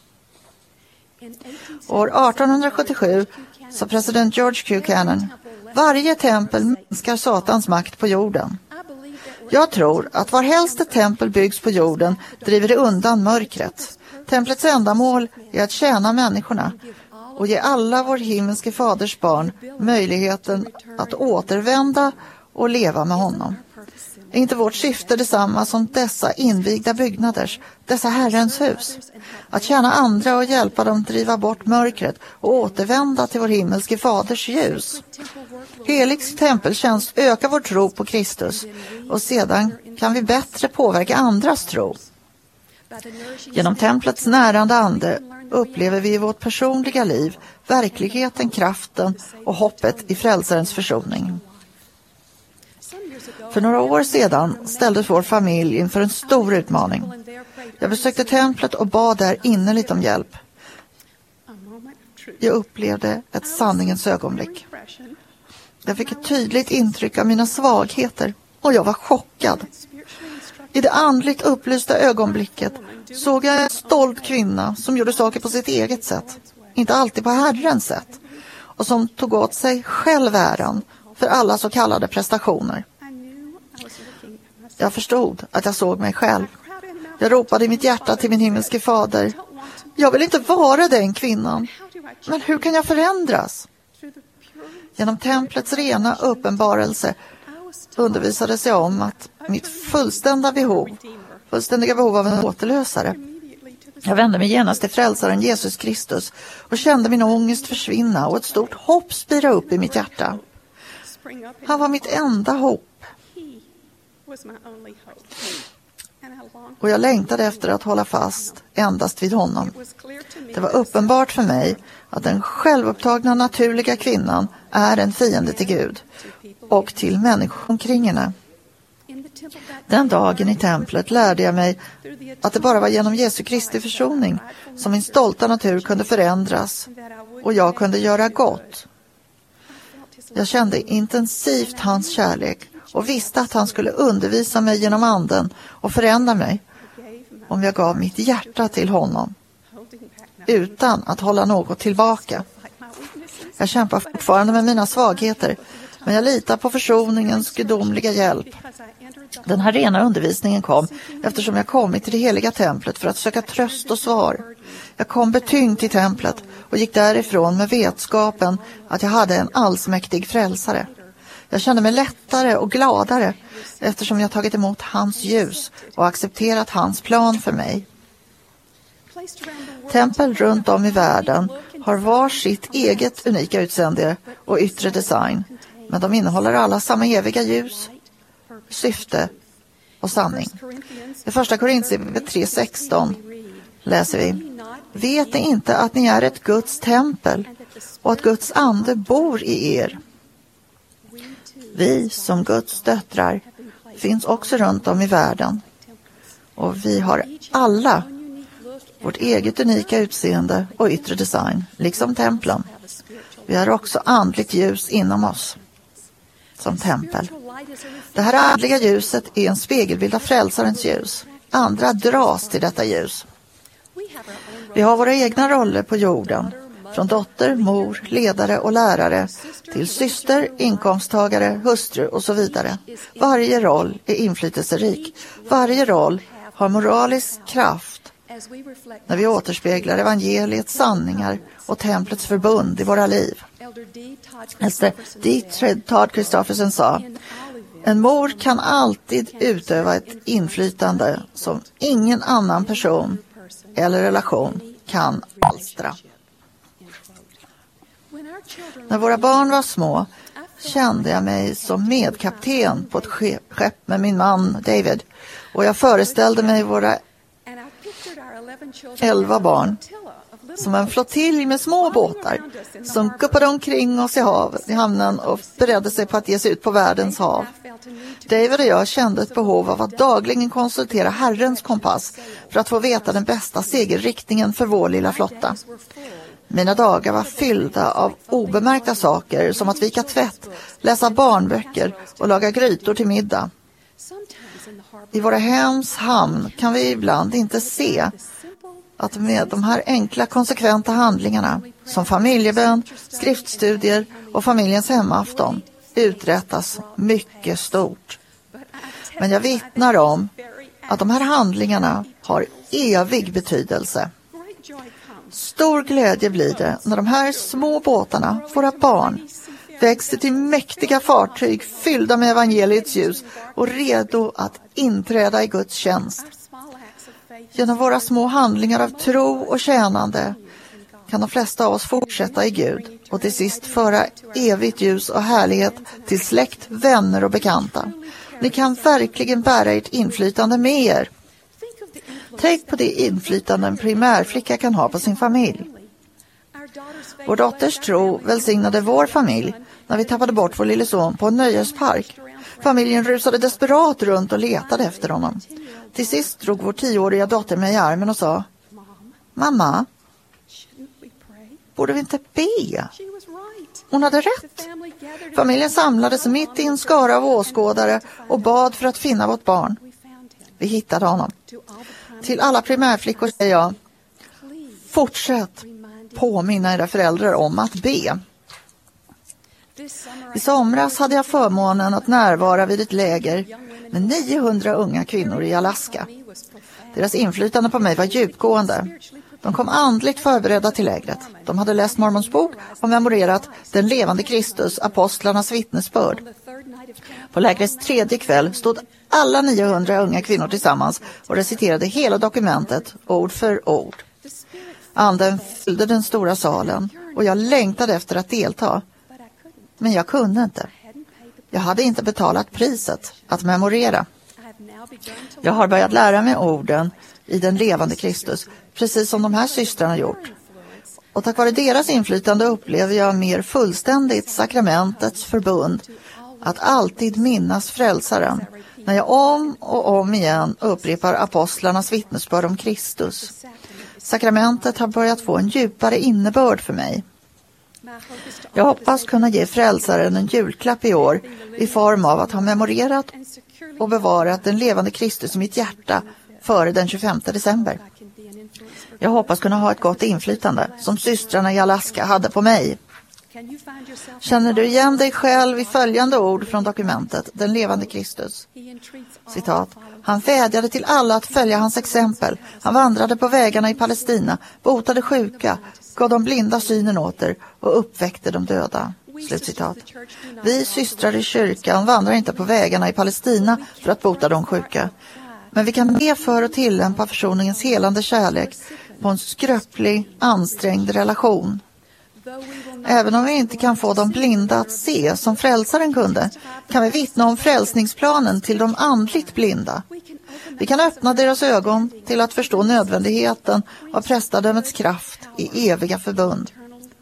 År 1877 sa president George Q. Cannon: varje tempel minskar Satans makt på jorden. Jag tror att varhelst ett tempel byggs på jorden driver det undan mörkret. Templets ändamål är att tjäna människorna och ge alla vår himmelske faders barn möjligheten att återvända och leva med honom. Är inte vårt syfte detsamma som dessa invigda byggnaders, dessa Herrens hus? Att tjäna andra och hjälpa dem driva bort mörkret och återvända till vår himmelske faders ljus. Helig tempeltjänst ökar vår tro på Kristus och sedan kan vi bättre påverka andras tro. Genom templets närande ande upplever vi i vårt personliga liv verkligheten, kraften och hoppet i frälsarens försoning. För några år sedan ställdes vår familj inför en stor utmaning. Jag besökte templet och bad där innerligt om hjälp. Jag upplevde ett sanningens ögonblick. Jag fick ett tydligt intryck av mina svagheter och jag var chockad. I det andligt upplysta ögonblicket såg jag en stolt kvinna som gjorde saker på sitt eget sätt, inte alltid på Herrens sätt, och som tog åt sig själv äran för alla så kallade prestationer. Jag förstod att jag såg mig själv. Jag ropade i mitt hjärta till min himmelske fader: jag vill inte vara den kvinnan. Men hur kan jag förändras? Genom templets rena uppenbarelse undervisades jag om att mitt fullständiga behov av en återlösare. Jag vände mig genast till frälsaren Jesus Kristus och kände min ångest försvinna och ett stort hopp spira upp i mitt hjärta. Han var mitt enda hopp. Och jag längtade efter att hålla fast endast vid honom. Det var uppenbart för mig att den självupptagna naturliga kvinnan är en fiende till Gud och till människor omkring henne. Den dagen i templet lärde jag mig att det bara var genom Jesu Kristi försoning som min stolta natur kunde förändras och jag kunde göra gott. Jag kände intensivt hans kärlek och visste att han skulle undervisa mig genom anden och förändra mig om jag gav mitt hjärta till honom utan att hålla något tillbaka. Jag kämpar fortfarande med mina svagheter, men jag litar på försoningens gudomliga hjälp. Den här rena undervisningen kom eftersom jag kommit till det heliga templet för att söka tröst och svar. Jag kom betyngd till templet och gick därifrån med vetskapen att jag hade en allsmäktig frälsare. Jag kände mig lättare och gladare eftersom jag tagit emot hans ljus och accepterat hans plan för mig. Tempel runt om i världen har var sitt eget unika utseende och yttre design, men de innehåller alla samma eviga ljus, syfte och sanning. I första Korinthierbrevet 3:16 läser vi: vet ni inte att ni är ett Guds tempel och att Guds ande bor i er? Vi som Guds döttrar finns också runt om i världen, och vi har alla vårt eget unika utseende och yttre design, liksom templen. Vi har också andligt ljus inom oss som tempel. Det här andliga ljuset är en spegelbild av frälsarens ljus. Andra dras till detta ljus. Vi har våra egna roller på jorden, från dotter, mor, ledare och lärare till syster, inkomsttagare, hustru och så vidare. Varje roll är inflytelserik. Varje roll har moralisk kraft när vi återspeglar evangeliets sanningar och templets förbund i våra liv. Äldste D. Todd Christofferson sa: en mor kan alltid utöva ett inflytande som ingen annan person eller relation kan alstra. När våra barn var små kände jag mig som medkapten på ett skepp med min man David, och jag föreställde mig våra 11 barn som en flottilj med små båtar som guppade omkring oss i hamnen och beredde sig på att ge sig ut på världens hav. David och jag kände ett behov av att dagligen konsultera Herrens kompass för att få veta den bästa segerriktningen för vår lilla flotta. Mina dagar var fyllda av obemärkta saker, som att vika tvätt, läsa barnböcker och laga grytor till middag. I våra hems hamn kan vi ibland inte se att med de här enkla konsekventa handlingarna, som familjebön, skriftstudier och familjens hemafton, uträttas mycket stort. Men jag vittnar om att de här handlingarna har evig betydelse. Stor glädje blir det när de här små båtarna, våra barn, växer till mäktiga fartyg fyllda med evangeliets ljus och redo att inträda i Guds tjänst. Genom våra små handlingar av tro och tjänande kan de flesta av oss fortsätta i Gud och till sist föra evigt ljus och härlighet till släkt, vänner och bekanta. Ni kan verkligen bära ert inflytande med er. Tänk på det inflytande en primärflicka kan ha på sin familj. Vår dotters tro välsignade vår familj när vi tappade bort vår lille son på en nöjespark. Familjen rusade desperat runt och letade efter honom. Till sist drog vår 10-åriga dotter mig i armen och sa: mamma, borde vi inte be? Hon hade rätt. Familjen samlades mitt i en skara av åskådare och bad för att finna vårt barn. Vi hittade honom. Till alla primärflickor säger jag: fortsätt påminna era föräldrar om att be. I somras hade jag förmånen att närvara vid ett läger med 900 unga kvinnor i Alaska. Deras inflytande på mig var djupgående. De kom andligt förberedda till lägret. De hade läst Mormons bok och memorerat Den levande Kristus, apostlarnas vittnesbörd. På lägrets 3:e kväll stod alla 900 unga kvinnor tillsammans och reciterade hela dokumentet ord för ord. Anden fyllde den stora salen och jag längtade efter att delta. Men jag kunde inte. Jag hade inte betalat priset att memorera. Jag har börjat lära mig orden i Den levande Kristus, precis som de här systrarna gjort. Och tack vare deras inflytande upplever jag mer fullständigt sakramentets förbund, att alltid minnas frälsaren, när jag om och om igen upprepar apostlarnas vittnesbörd om Kristus. Sakramentet har börjat få en djupare innebörd för mig. Jag hoppas kunna ge frälsaren en julklapp i år i form av att ha memorerat och bevarat den levande Kristus i mitt hjärta före den 25 december. Jag hoppas kunna ha ett gott inflytande som systrarna i Alaska hade på mig. Känner du igen dig själv i följande ord från dokumentet Den levande Kristus? Citat: han vädjade till alla att följa hans exempel. Han vandrade på vägarna i Palestina, botade sjuka, gav de blinda synen åter och uppväckte de döda. Slutcitat. Vi systrar i kyrkan vandrar inte på vägarna i Palestina för att bota de sjuka. Men vi kan be för och tillämpa försoningens helande kärlek på en skröplig, ansträngd relation. Även om vi inte kan få de blinda att se som frälsaren kunde, kan vi vittna om frälsningsplanen till de andligt blinda. Vi kan öppna deras ögon till att förstå nödvändigheten av prästadömets kraft i eviga förbund.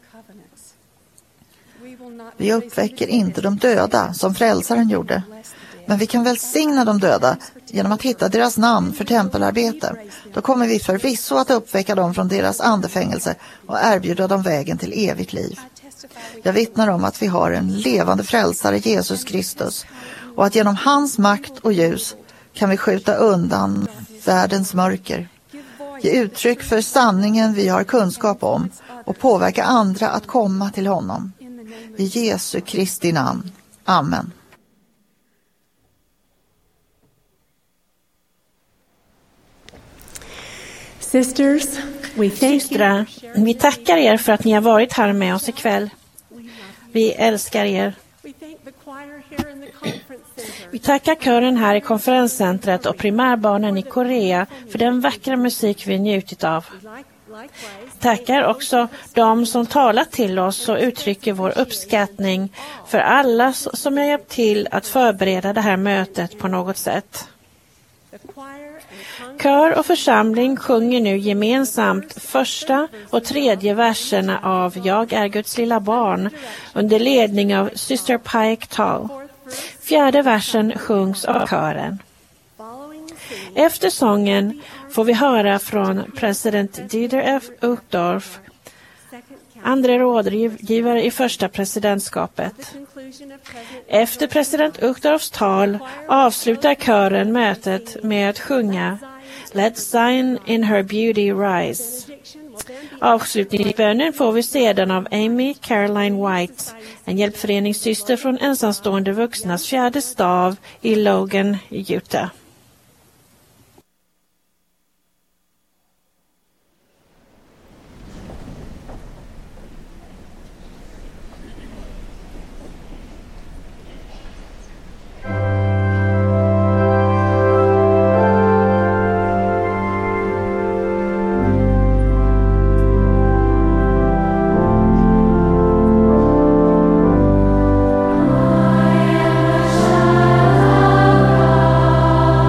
Vi uppväcker inte de döda som frälsaren gjorde, men vi kan välsigna de döda genom att hitta deras namn för tempelarbete. Då kommer vi förvisso att uppväcka dem från deras andefängelse och erbjuda dem vägen till evigt liv. Jag vittnar om att vi har en levande frälsare, Jesus Kristus, och att genom hans makt och ljus kan vi skjuta undan världens mörker, ge uttryck för sanningen vi har kunskap om och påverka andra att komma till honom. I Jesu Kristi namn. Amen. Systrar, vi tackar er för att ni har varit här med oss ikväll. Vi älskar er. Vi tackar kören här i konferenscentret och primärbarnen i Korea för den vackra musik vi njutit av. Tackar också de som talat till oss och uttrycker vår uppskattning för alla som har hjälpt till att förbereda det här mötet på något sätt. Kör och församling sjunger nu gemensamt första och tredje verserna av Jag är Guds lilla barn under ledning av Syster Pike Tall. Fjärde versen sjungs av kören. Efter sången får vi höra från president Dieter F. Uchtdorf, andra rådgivare i första presidentskapet. Efter president Uchtdorfs tal avslutar kören mötet med att sjunga Let Zion in her beauty rise. Avslutningsbönen får vi sedan av Amy Caroline White, en hjälpföreningssyster från ensamstående vuxnas fjärde stav i Logan, Utah. I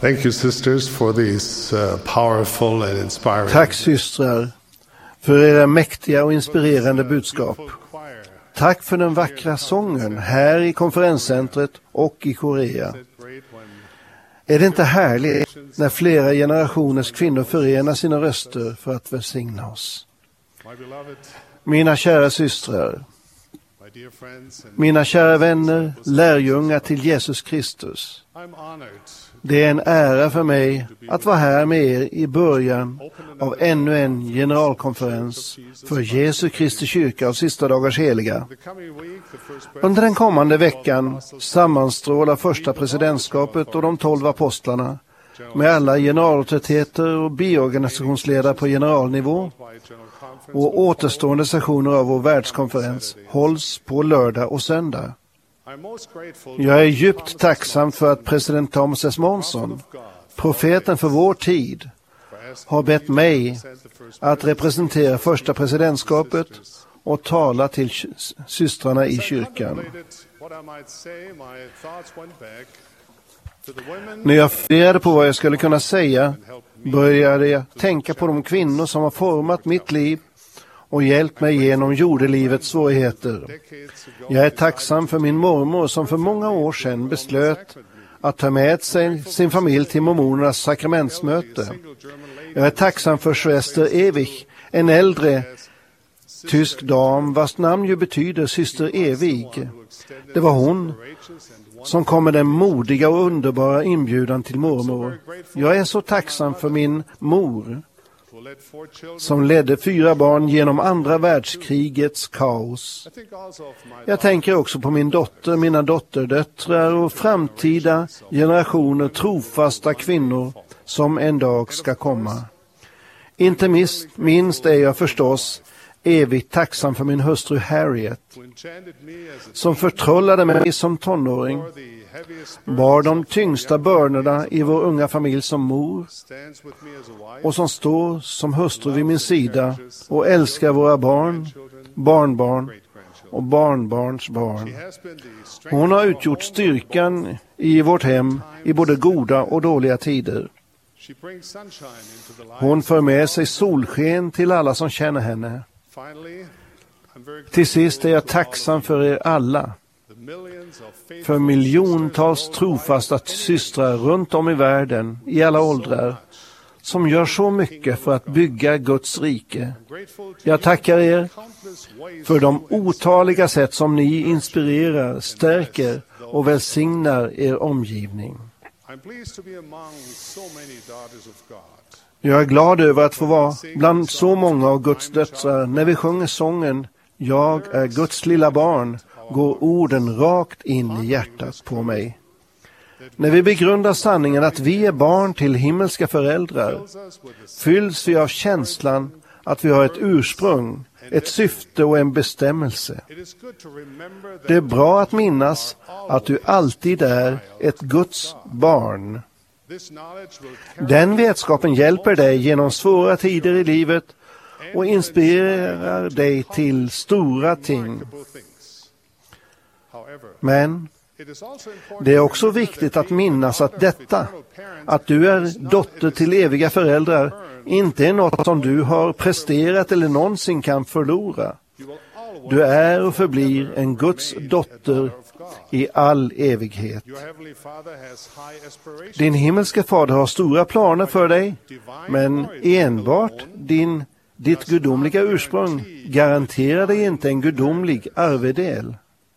Thank you, sisters, for these powerful and inspiring. Tack systrar för era mäktiga och inspirerande budskap. Tack för den vackra sången här i konferenscentret och i Korea. Är det inte härligt när flera generationers kvinnor förenar sina röster för att välsigna oss? Mina kära systrar, mina kära vänner, lärjungar till Jesus Kristus. Det är en ära för mig att vara här med er i början av ännu en generalkonferens för Jesu Kristi kyrka av sista dagars heliga. Under den kommande veckan sammanstrålar första presidentskapet och de 12 apostlarna med alla generalautoriteter och biorganisationsledare på generalnivå, och återstående sessioner av vår världskonferens hålls på lördag och söndag. Jag är djupt tacksam för att president Thomas S. Monson, profeten för vår tid, har bett mig att representera första presidentskapet och tala till systrarna i kyrkan. När jag funderade på vad jag skulle kunna säga började jag tänka på de kvinnor som har format mitt liv och hjälpt mig genom jordelivets svårigheter. Jag är tacksam för min mormor som för många år sedan beslöt att ta med sig sin familj till mormonernas sakramentsmöte. Jag är tacksam för Schwester Ewig, en äldre tysk dam vars namn ju betyder syster evig. Det var hon som kom med den modiga och underbara inbjudan till mormor. Jag är så tacksam för min mor som ledde 4 barn genom andra världskrigets kaos. Jag tänker också på min dotter, mina dotterdöttrar och framtida generationer trofasta kvinnor som en dag ska komma. Inte minst är jag förstås evigt tacksam för min hustru Harriet, som förtrollade mig som tonåring, bar de tyngsta börnorna i vår unga familj som mor och som står som hustru vid min sida och älskar våra barn, barnbarn och barnbarns barn. Hon har utgjort styrkan i vårt hem i både goda och dåliga tider. Hon för med sig solsken till alla som känner henne. Till sist är jag tacksam för er alla, för miljontals trofasta systrar runt om i världen i alla åldrar som gör så mycket för att bygga Guds rike. Jag tackar er för de otaliga sätt som ni inspirerar, stärker och välsignar er omgivning. Jag är glad över att få vara bland så många av Guds döttrar. När vi sjunger sången "Jag är Guds lilla barn" går orden rakt in i hjärtat på mig. När vi begrundar sanningen att vi är barn till himmelska föräldrar fylls vi av känslan att vi har ett ursprung, ett syfte och en bestämmelse. Det är bra att minnas att du alltid är ett Guds barn. Den vetskapen hjälper dig genom svåra tider i livet och inspirerar dig till stora ting. Men det är också viktigt att minnas att detta, att du är dotter till eviga föräldrar, inte är något som du har presterat eller någonsin kan förlora. Du är och förblir en Guds dotter i all evighet. Din himmelska fader har stora planer för dig, men enbart ditt gudomliga ursprung garanterar dig inte en gudomlig arvedel.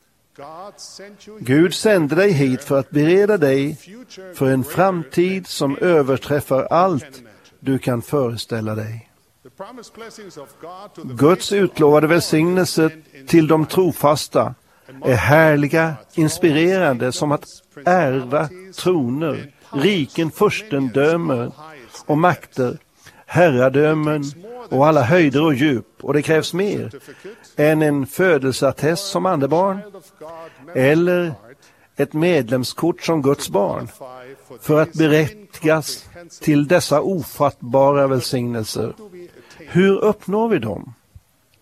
Gud sände dig hit för att bereda dig för en framtid som överträffar allt du kan föreställa dig. Guds utlovade välsignelse till de trofasta är härliga, inspirerande som att ärva troner, riken, furstendömer och makter, herradömen och alla höjder och djup. Och det krävs mer än en födelseattest som andebarn eller ett medlemskort som Guds barn för att berättigas till dessa ofattbara välsignelser. Hur uppnår vi dem?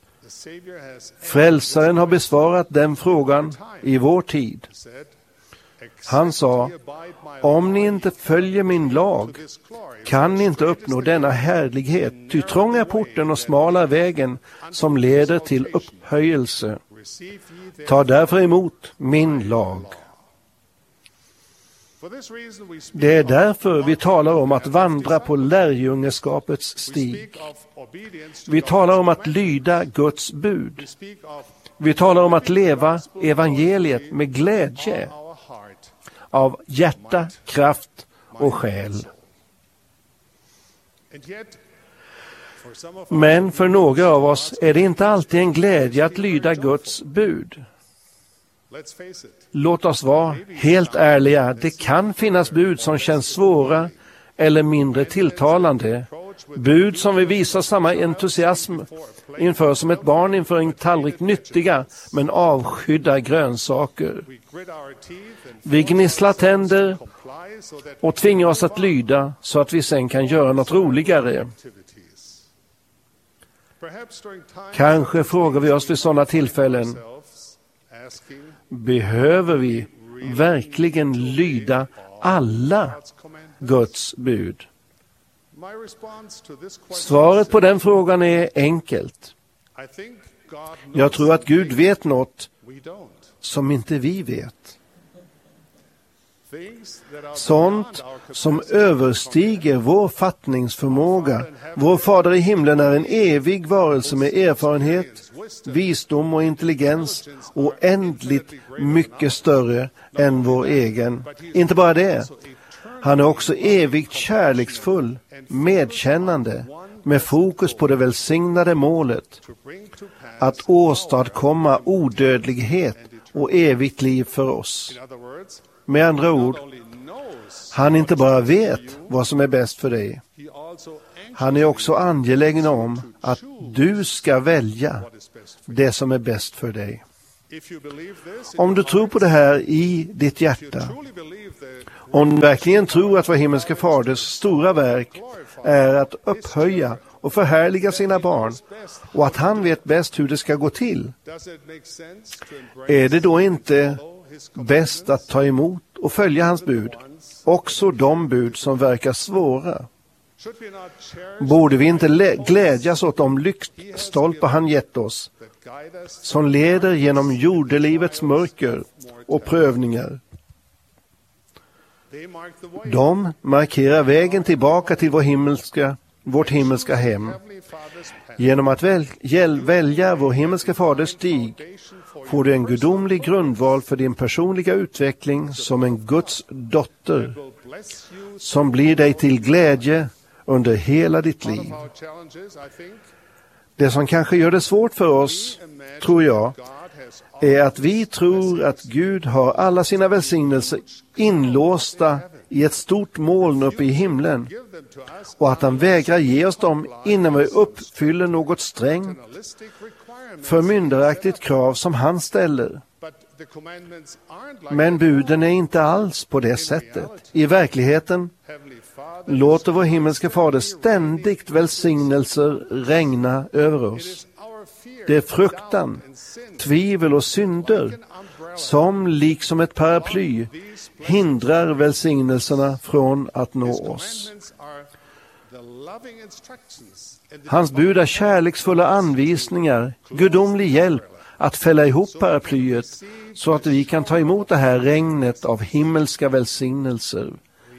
Frälsaren har besvarat den frågan i vår tid. Han sa, om ni inte följer min lag kan ni inte uppnå denna härlighet, ty trång är porten och smal är vägen som leder till upphöjelse. Ta därför emot min lag. Det är därför vi talar om att vandra på lärjungeskapets stig. Vi talar om att lyda Guds bud. Vi talar om att leva evangeliet med glädje, av hjärta, kraft och själ. Men för några av oss är det inte alltid en glädje att lyda Guds bud. Låt oss vara helt ärliga. Det kan finnas bud som känns svåra eller mindre tilltalande. Bud som vi visar samma entusiasm inför som ett barn inför en tallrik nyttiga men avskydda grönsaker. Vi gnisslar tänder och tvingar oss att lyda så att vi sen kan göra något roligare. Kanske frågar vi oss vid sådana tillfällen, behöver vi verkligen lyda alla Guds bud? Svaret på den frågan är enkelt. Jag tror att Gud vet något som inte vi vet. Sånt som överstiger vår fattningsförmåga. Vår Fader i himlen är en evig varelse med erfarenhet, visdom och intelligens oändligt mycket större än vår egen. Inte bara det. Han är också evigt kärleksfull, medkännande, med fokus på det välsignade målet, att åstadkomma odödlighet och evigt liv för oss. Med andra ord, han inte bara vet vad som är bäst för dig. Han är också angelägen om att du ska välja det som är bäst för dig. Om du tror på det här i ditt hjärta, om du verkligen tror att vår himmelske faders stora verk är att upphöja och förhärliga sina barn och att han vet bäst hur det ska gå till, är det då inte bäst att ta emot och följa hans bud, också de bud som verkar svåra? Borde vi inte glädjas åt de lyktstolpar han gett oss, som leder genom jordelivets mörker och prövningar? De markerar vägen tillbaka till vårt himmelska hem. Genom att välja vår himmelska faders stig får du en gudomlig grundval för din personliga utveckling som en Guds dotter, som blir dig till glädje under hela ditt liv. Det som kanske gör det svårt för oss, tror jag, är att vi tror att Gud har alla sina välsignelser inlåsta i ett stort moln uppe i himlen och att han vägrar ge oss dem innan vi uppfyller något strängt, förmyndaraktigt krav som han ställer. Men buden är inte alls på det sättet. I verkligheten låter vår himmelska fader ständigt välsignelser regna över oss. Det är fruktan, tvivel och synder som liksom ett paraply hindrar välsignelserna från att nå oss. Hans bud är kärleksfulla anvisningar, gudomlig hjälp att fälla ihop paraplyet så att vi kan ta emot det här regnet av himmelska välsignelser.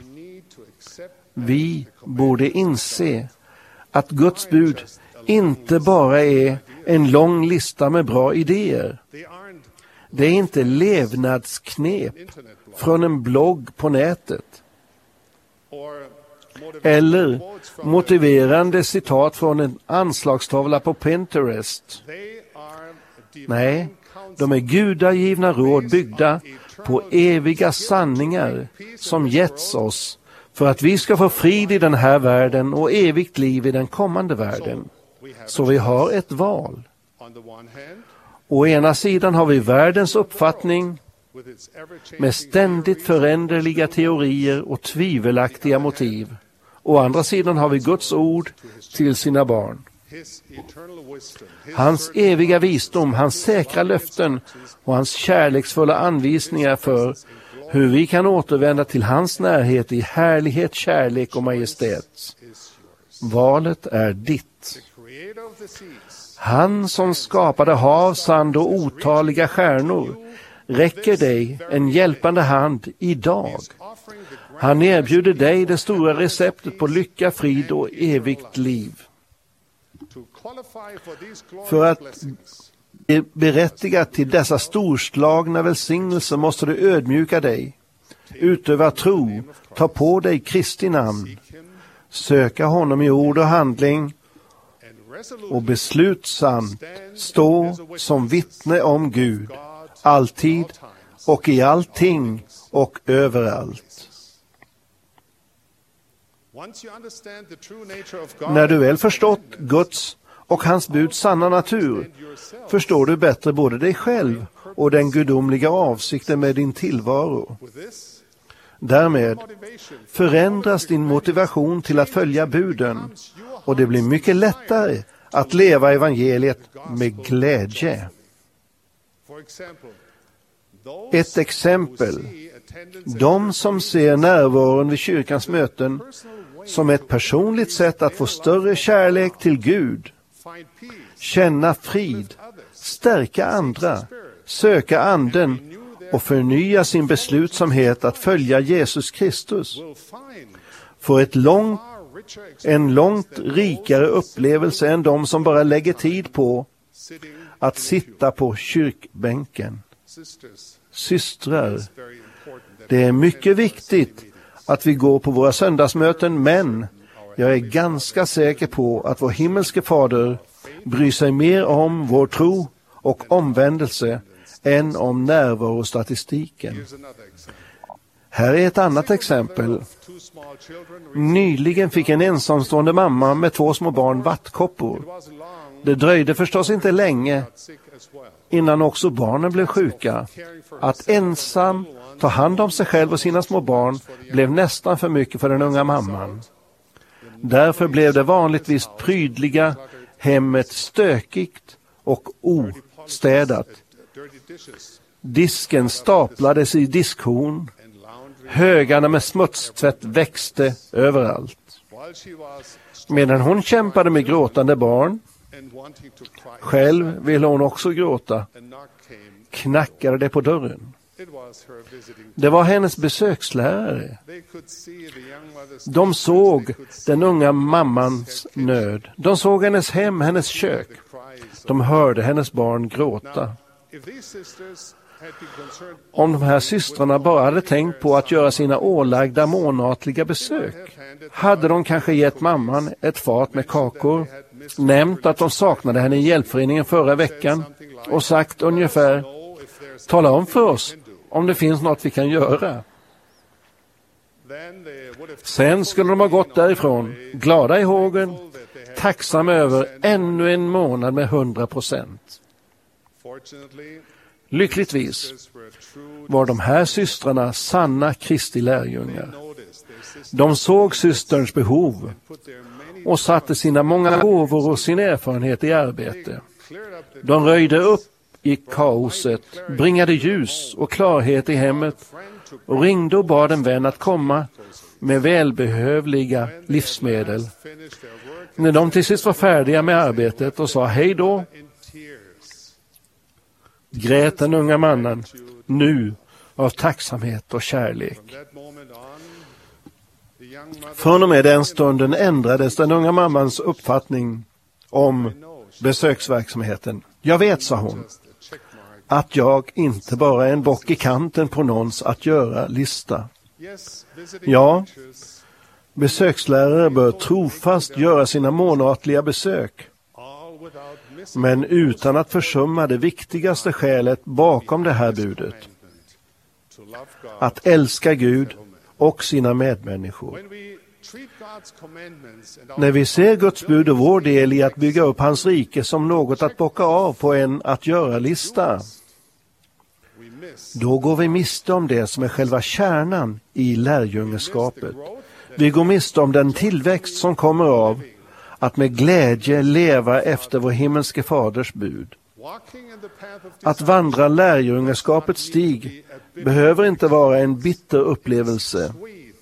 Vi borde inse att Guds bud inte bara är en lång lista med bra idéer. Det är inte levnadsknep från en blogg på nätet eller motiverande citat från en anslagstavla på Pinterest. Nej, de är gudagivna råd byggda på eviga sanningar som getts oss för att vi ska få frid i den här världen och evigt liv i den kommande världen. Så vi har ett val. Å ena sidan har vi världens uppfattning med ständigt föränderliga teorier och tvivelaktiga motiv. Å andra sidan har vi Guds ord till sina barn. Hans eviga visdom, hans säkra löften och hans kärleksfulla anvisningar för hur vi kan återvända till hans närhet i härlighet, kärlek och majestät. Valet är ditt. Han som skapade hav, sand och otaliga stjärnor räcker dig en hjälpande hand idag. Han erbjuder dig det stora receptet på lycka, frid och evigt liv. För att bli berättigad till dessa storslagna välsignelser måste du ödmjuka dig, utöva tro, ta på dig Kristi namn, söka honom i ord och handling och beslutsamt stå som vittne om Gud, alltid och i allting och överallt. När du väl förstått Guds och hans buds sanna natur förstår du bättre både dig själv och den gudomliga avsikten med din tillvaro. Därmed förändras din motivation till att följa buden och det blir mycket lättare att leva evangeliet med glädje. Ett exempel. De som ser närvaron vid kyrkans möten som ett personligt sätt att få större kärlek till Gud, känna frid, stärka andra, söka anden och förnya sin beslutsamhet att följa Jesus Kristus, får en långt rikare upplevelse än de som bara lägger tid på att sitta på kyrkbänken. Systrar, det är mycket viktigt att vi går på våra söndagsmöten, men jag är ganska säker på att vår himmelske fader bryr sig mer om vår tro och omvändelse än om närvarostatistiken. Här är ett annat exempel. Nyligen fick en ensamstående mamma med 2 små barn vattkoppor. Det dröjde förstås inte länge innan också barnen blev sjuka. Att ensam ta hand om sig själv och sina små barn blev nästan för mycket för den unga mamman. Därför blev det vanligtvis prydliga hemmet stökigt och ostädat. Disken staplades i diskhon. Högarna med smutstvätt växte överallt. Medan hon kämpade med gråtande barn, själv ville hon också gråta, knackade det på dörren. Det var hennes besökslärare. De såg den unga mammans nöd. De såg hennes hem, hennes kök. De hörde hennes barn gråta. Om de här systrarna bara hade tänkt på att göra sina ålagda månatliga besök, hade de kanske gett mamman ett fat med kakor, nämnt att de saknade henne i hjälpföreningen förra veckan och sagt ungefär: tala om för oss om det finns något vi kan göra. Sen skulle de ha gått därifrån, glada i hågen, tacksam över ännu en månad med 100%. Lyckligtvis var de här systrarna sanna Kristi lärjungar. De såg systerns behov och satte sina många gåvor och sin erfarenhet i arbete. De röjde upp i kaoset, bringade ljus och klarhet i hemmet och ringde och bad en vän att komma med välbehövliga livsmedel. När de till sist var färdiga med arbetet och sa hej då, grät den unga mannen nu av tacksamhet och kärlek. Från och med den stunden ändrades den unga mammans uppfattning om besöksverksamheten. Jag vet, sa hon, att jag inte bara är en bock i kanten på någons att göra-lista. Ja, besökslärare bör trofast göra sina månatliga besök, men utan att försumma det viktigaste skälet bakom det här budet. Att älska Gud och sina medmänniskor. När vi ser Guds bud och vår del i att bygga upp hans rike som något att bocka av på en att göra-lista, då går vi miste om det som är själva kärnan i lärjungeskapet. Vi går miste om den tillväxt som kommer av att med glädje leva efter vår himmelske faders bud. Att vandra lärjungaskapets stig behöver inte vara en bitter upplevelse.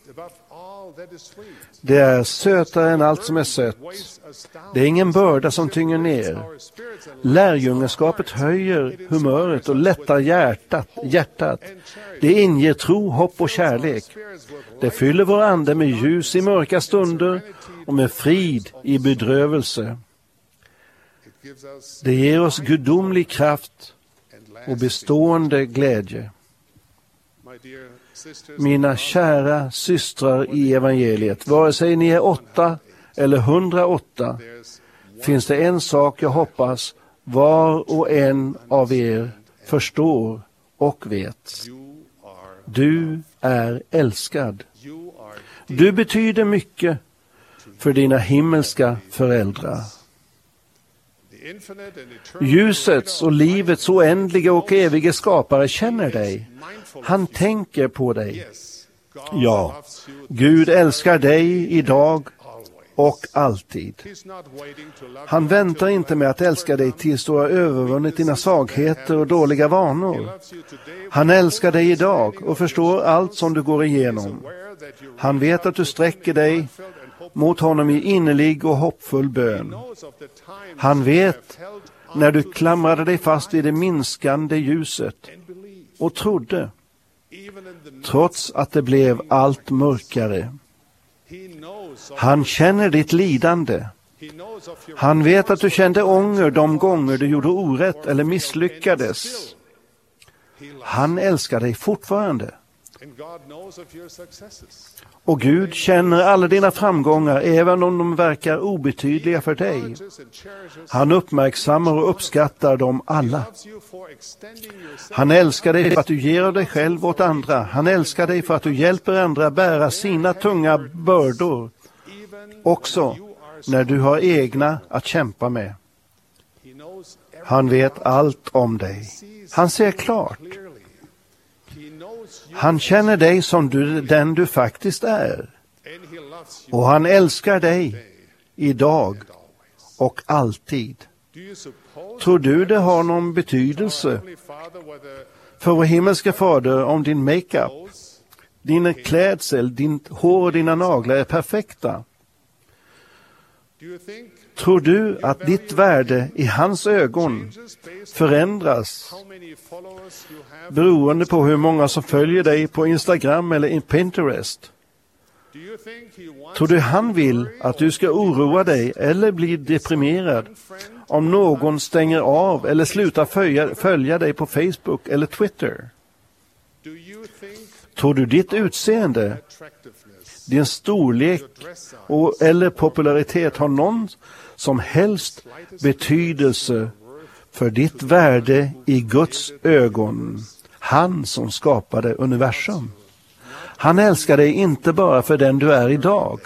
Det är sötare än allt som är sött. Det är ingen börda som tynger ner. Lärjungaskapet höjer humöret och lättar hjärtat. Det inger tro, hopp och kärlek. Det fyller vår ande med ljus i mörka stunder och med frid i bedrövelse. Det ger oss gudomlig kraft och bestående glädje. Mina kära systrar i evangeliet, vare sig ni är 8 eller 108, finns det en sak jag hoppas var och en av er förstår och vet. Du är älskad. Du betyder mycket för dina himmelska föräldrar. Ljusets och livets oändliga och eviga skapare känner dig. Han tänker på dig. Ja, Gud älskar dig idag och alltid. Han väntar inte med att älska dig tills du har övervunnit dina svagheter och dåliga vanor. Han älskar dig idag och förstår allt som du går igenom. Han vet att du sträcker dig mot honom i innerlig och hoppfull bön. Han vet när du klamrade dig fast vid det minskande ljuset och trodde, trots att det blev allt mörkare. Han känner ditt lidande. Han vet att du kände ånger de gånger du gjorde orätt eller misslyckades. Han älskar dig fortfarande. Och Gud känner alla dina framgångar även om de verkar obetydliga för dig. Han uppmärksammar och uppskattar dem alla. Han älskar dig för att du ger dig själv åt andra. Han älskar dig för att du hjälper andra bära sina tunga bördor. Också när du har egna att kämpa med. Han vet allt om dig. Han ser klart. Han känner dig som den du faktiskt är. Och han älskar dig idag och alltid. Tror du det har någon betydelse för vår himmelska fader om din makeup, din klädsel, din hår och dina naglar är perfekta? Tror du att ditt värde i hans ögon förändras beroende på hur många som följer dig på Instagram eller i Pinterest? Tror du han vill att du ska oroa dig eller bli deprimerad om någon stänger av eller slutar följa dig på Facebook eller Twitter? Tror du ditt utseende, din storlek eller popularitet har någon som helst betydelse för ditt värde i Guds ögon? Han som skapade universum. Han älskar dig inte bara för den du är idag,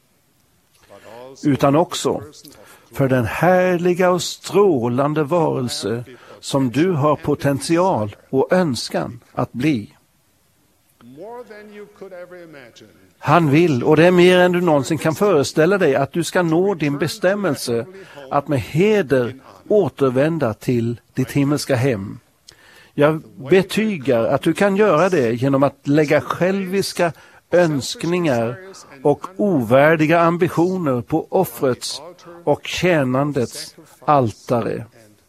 utan också för den härliga och strålande varelse som du har potential och önskan att bli. Han vill, och det är mer än du någonsin kan föreställa dig, att du ska nå din bestämmelse att med heder återvända till ditt himmelska hem. Jag betygar att du kan göra det genom att lägga själviska önskningar och ovärdiga ambitioner på offrets och tjänandets altare.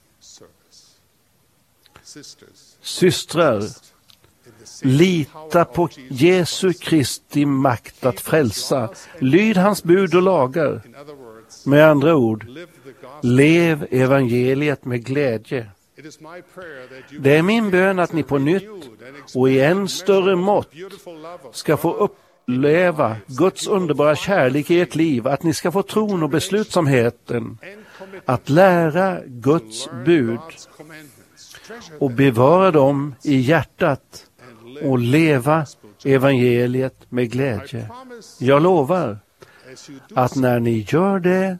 Systrar, lita på Jesu Kristi makt att frälsa. Lyd hans bud och lagar. Med andra ord, lev evangeliet med glädje. Det är min bön att ni på nytt och i än större mått ska få uppleva Guds underbara kärlek i ert liv, att ni ska få tron och beslutsamheten att lära Guds bud och bevara dem i hjärtat och leva evangeliet med glädje. Jag lovar att när ni gör det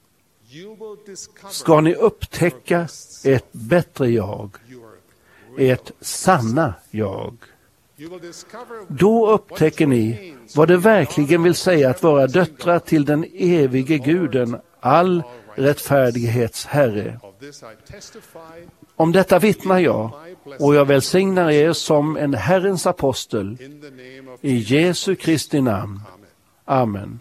ska ni upptäcka ett bättre jag, ett sanna jag. Då upptäcker ni vad det verkligen vill säga att vara döttrar till den evige Guden, all rättfärdighets Herre. Om detta vittnar jag, och jag välsignar er som en Herrens apostel, i Jesu Kristi namn. Amen.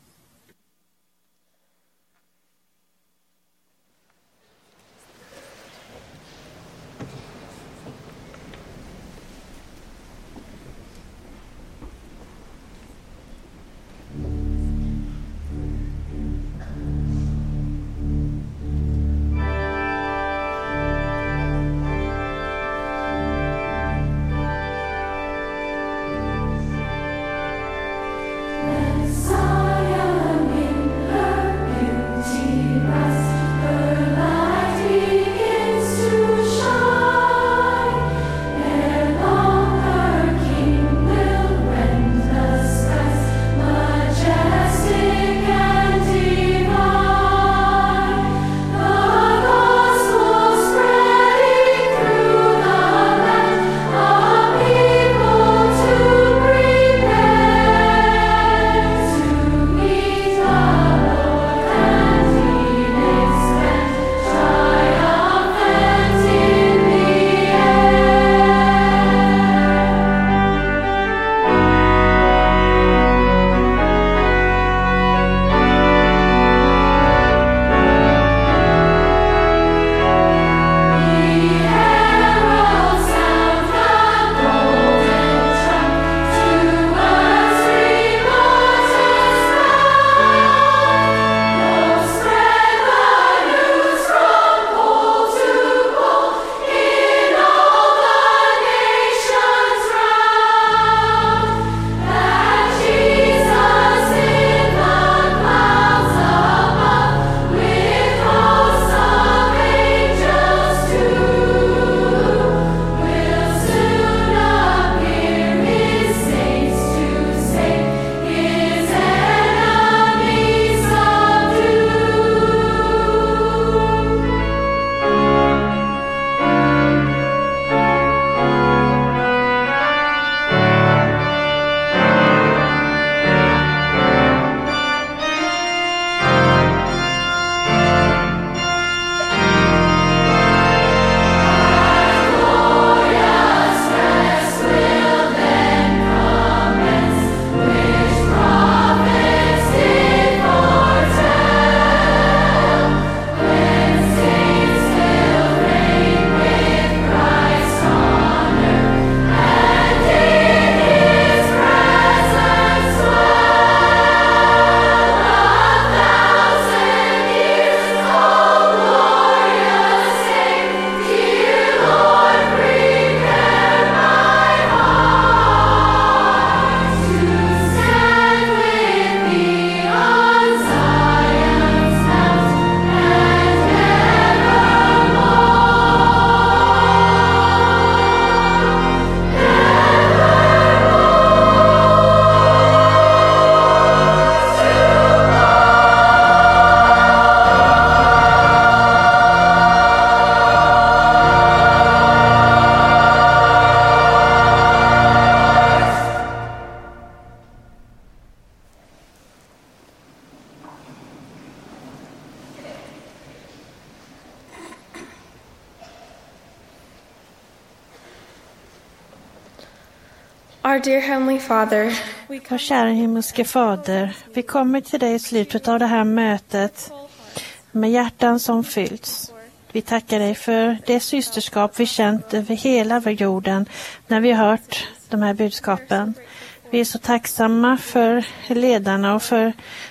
Our dear Heavenly Father, Vår kära himmelske Fader, vi kommer till dig i slutet av det här mötet med hjärtan som fyllts. Vi tackar dig för det systerskap vi känt över hela vår jorden när vi har hört de här budskapen. Vi är så tacksamma för ledarna och för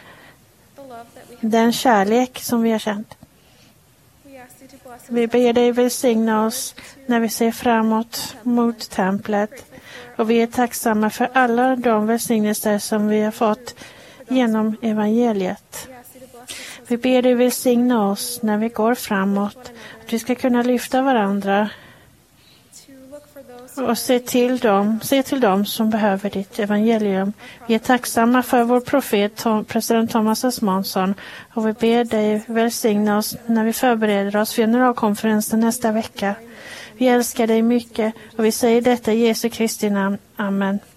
den kärlek som vi har känt. Vi ber dig välsigna oss när vi ser framåt mot templet. Och vi är tacksamma för alla de välsignelser som vi har fått genom evangeliet. Vi ber dig välsigna oss när vi går framåt. Att vi ska kunna lyfta varandra och se till dem som behöver ditt evangelium. Vi är tacksamma för vår profet, president Thomas S. Monson. Och vi ber dig välsigna oss när vi förbereder oss för generalkonferensen nästa vecka. Vi älskar dig mycket och vi säger detta i Jesu Kristi namn. Amen.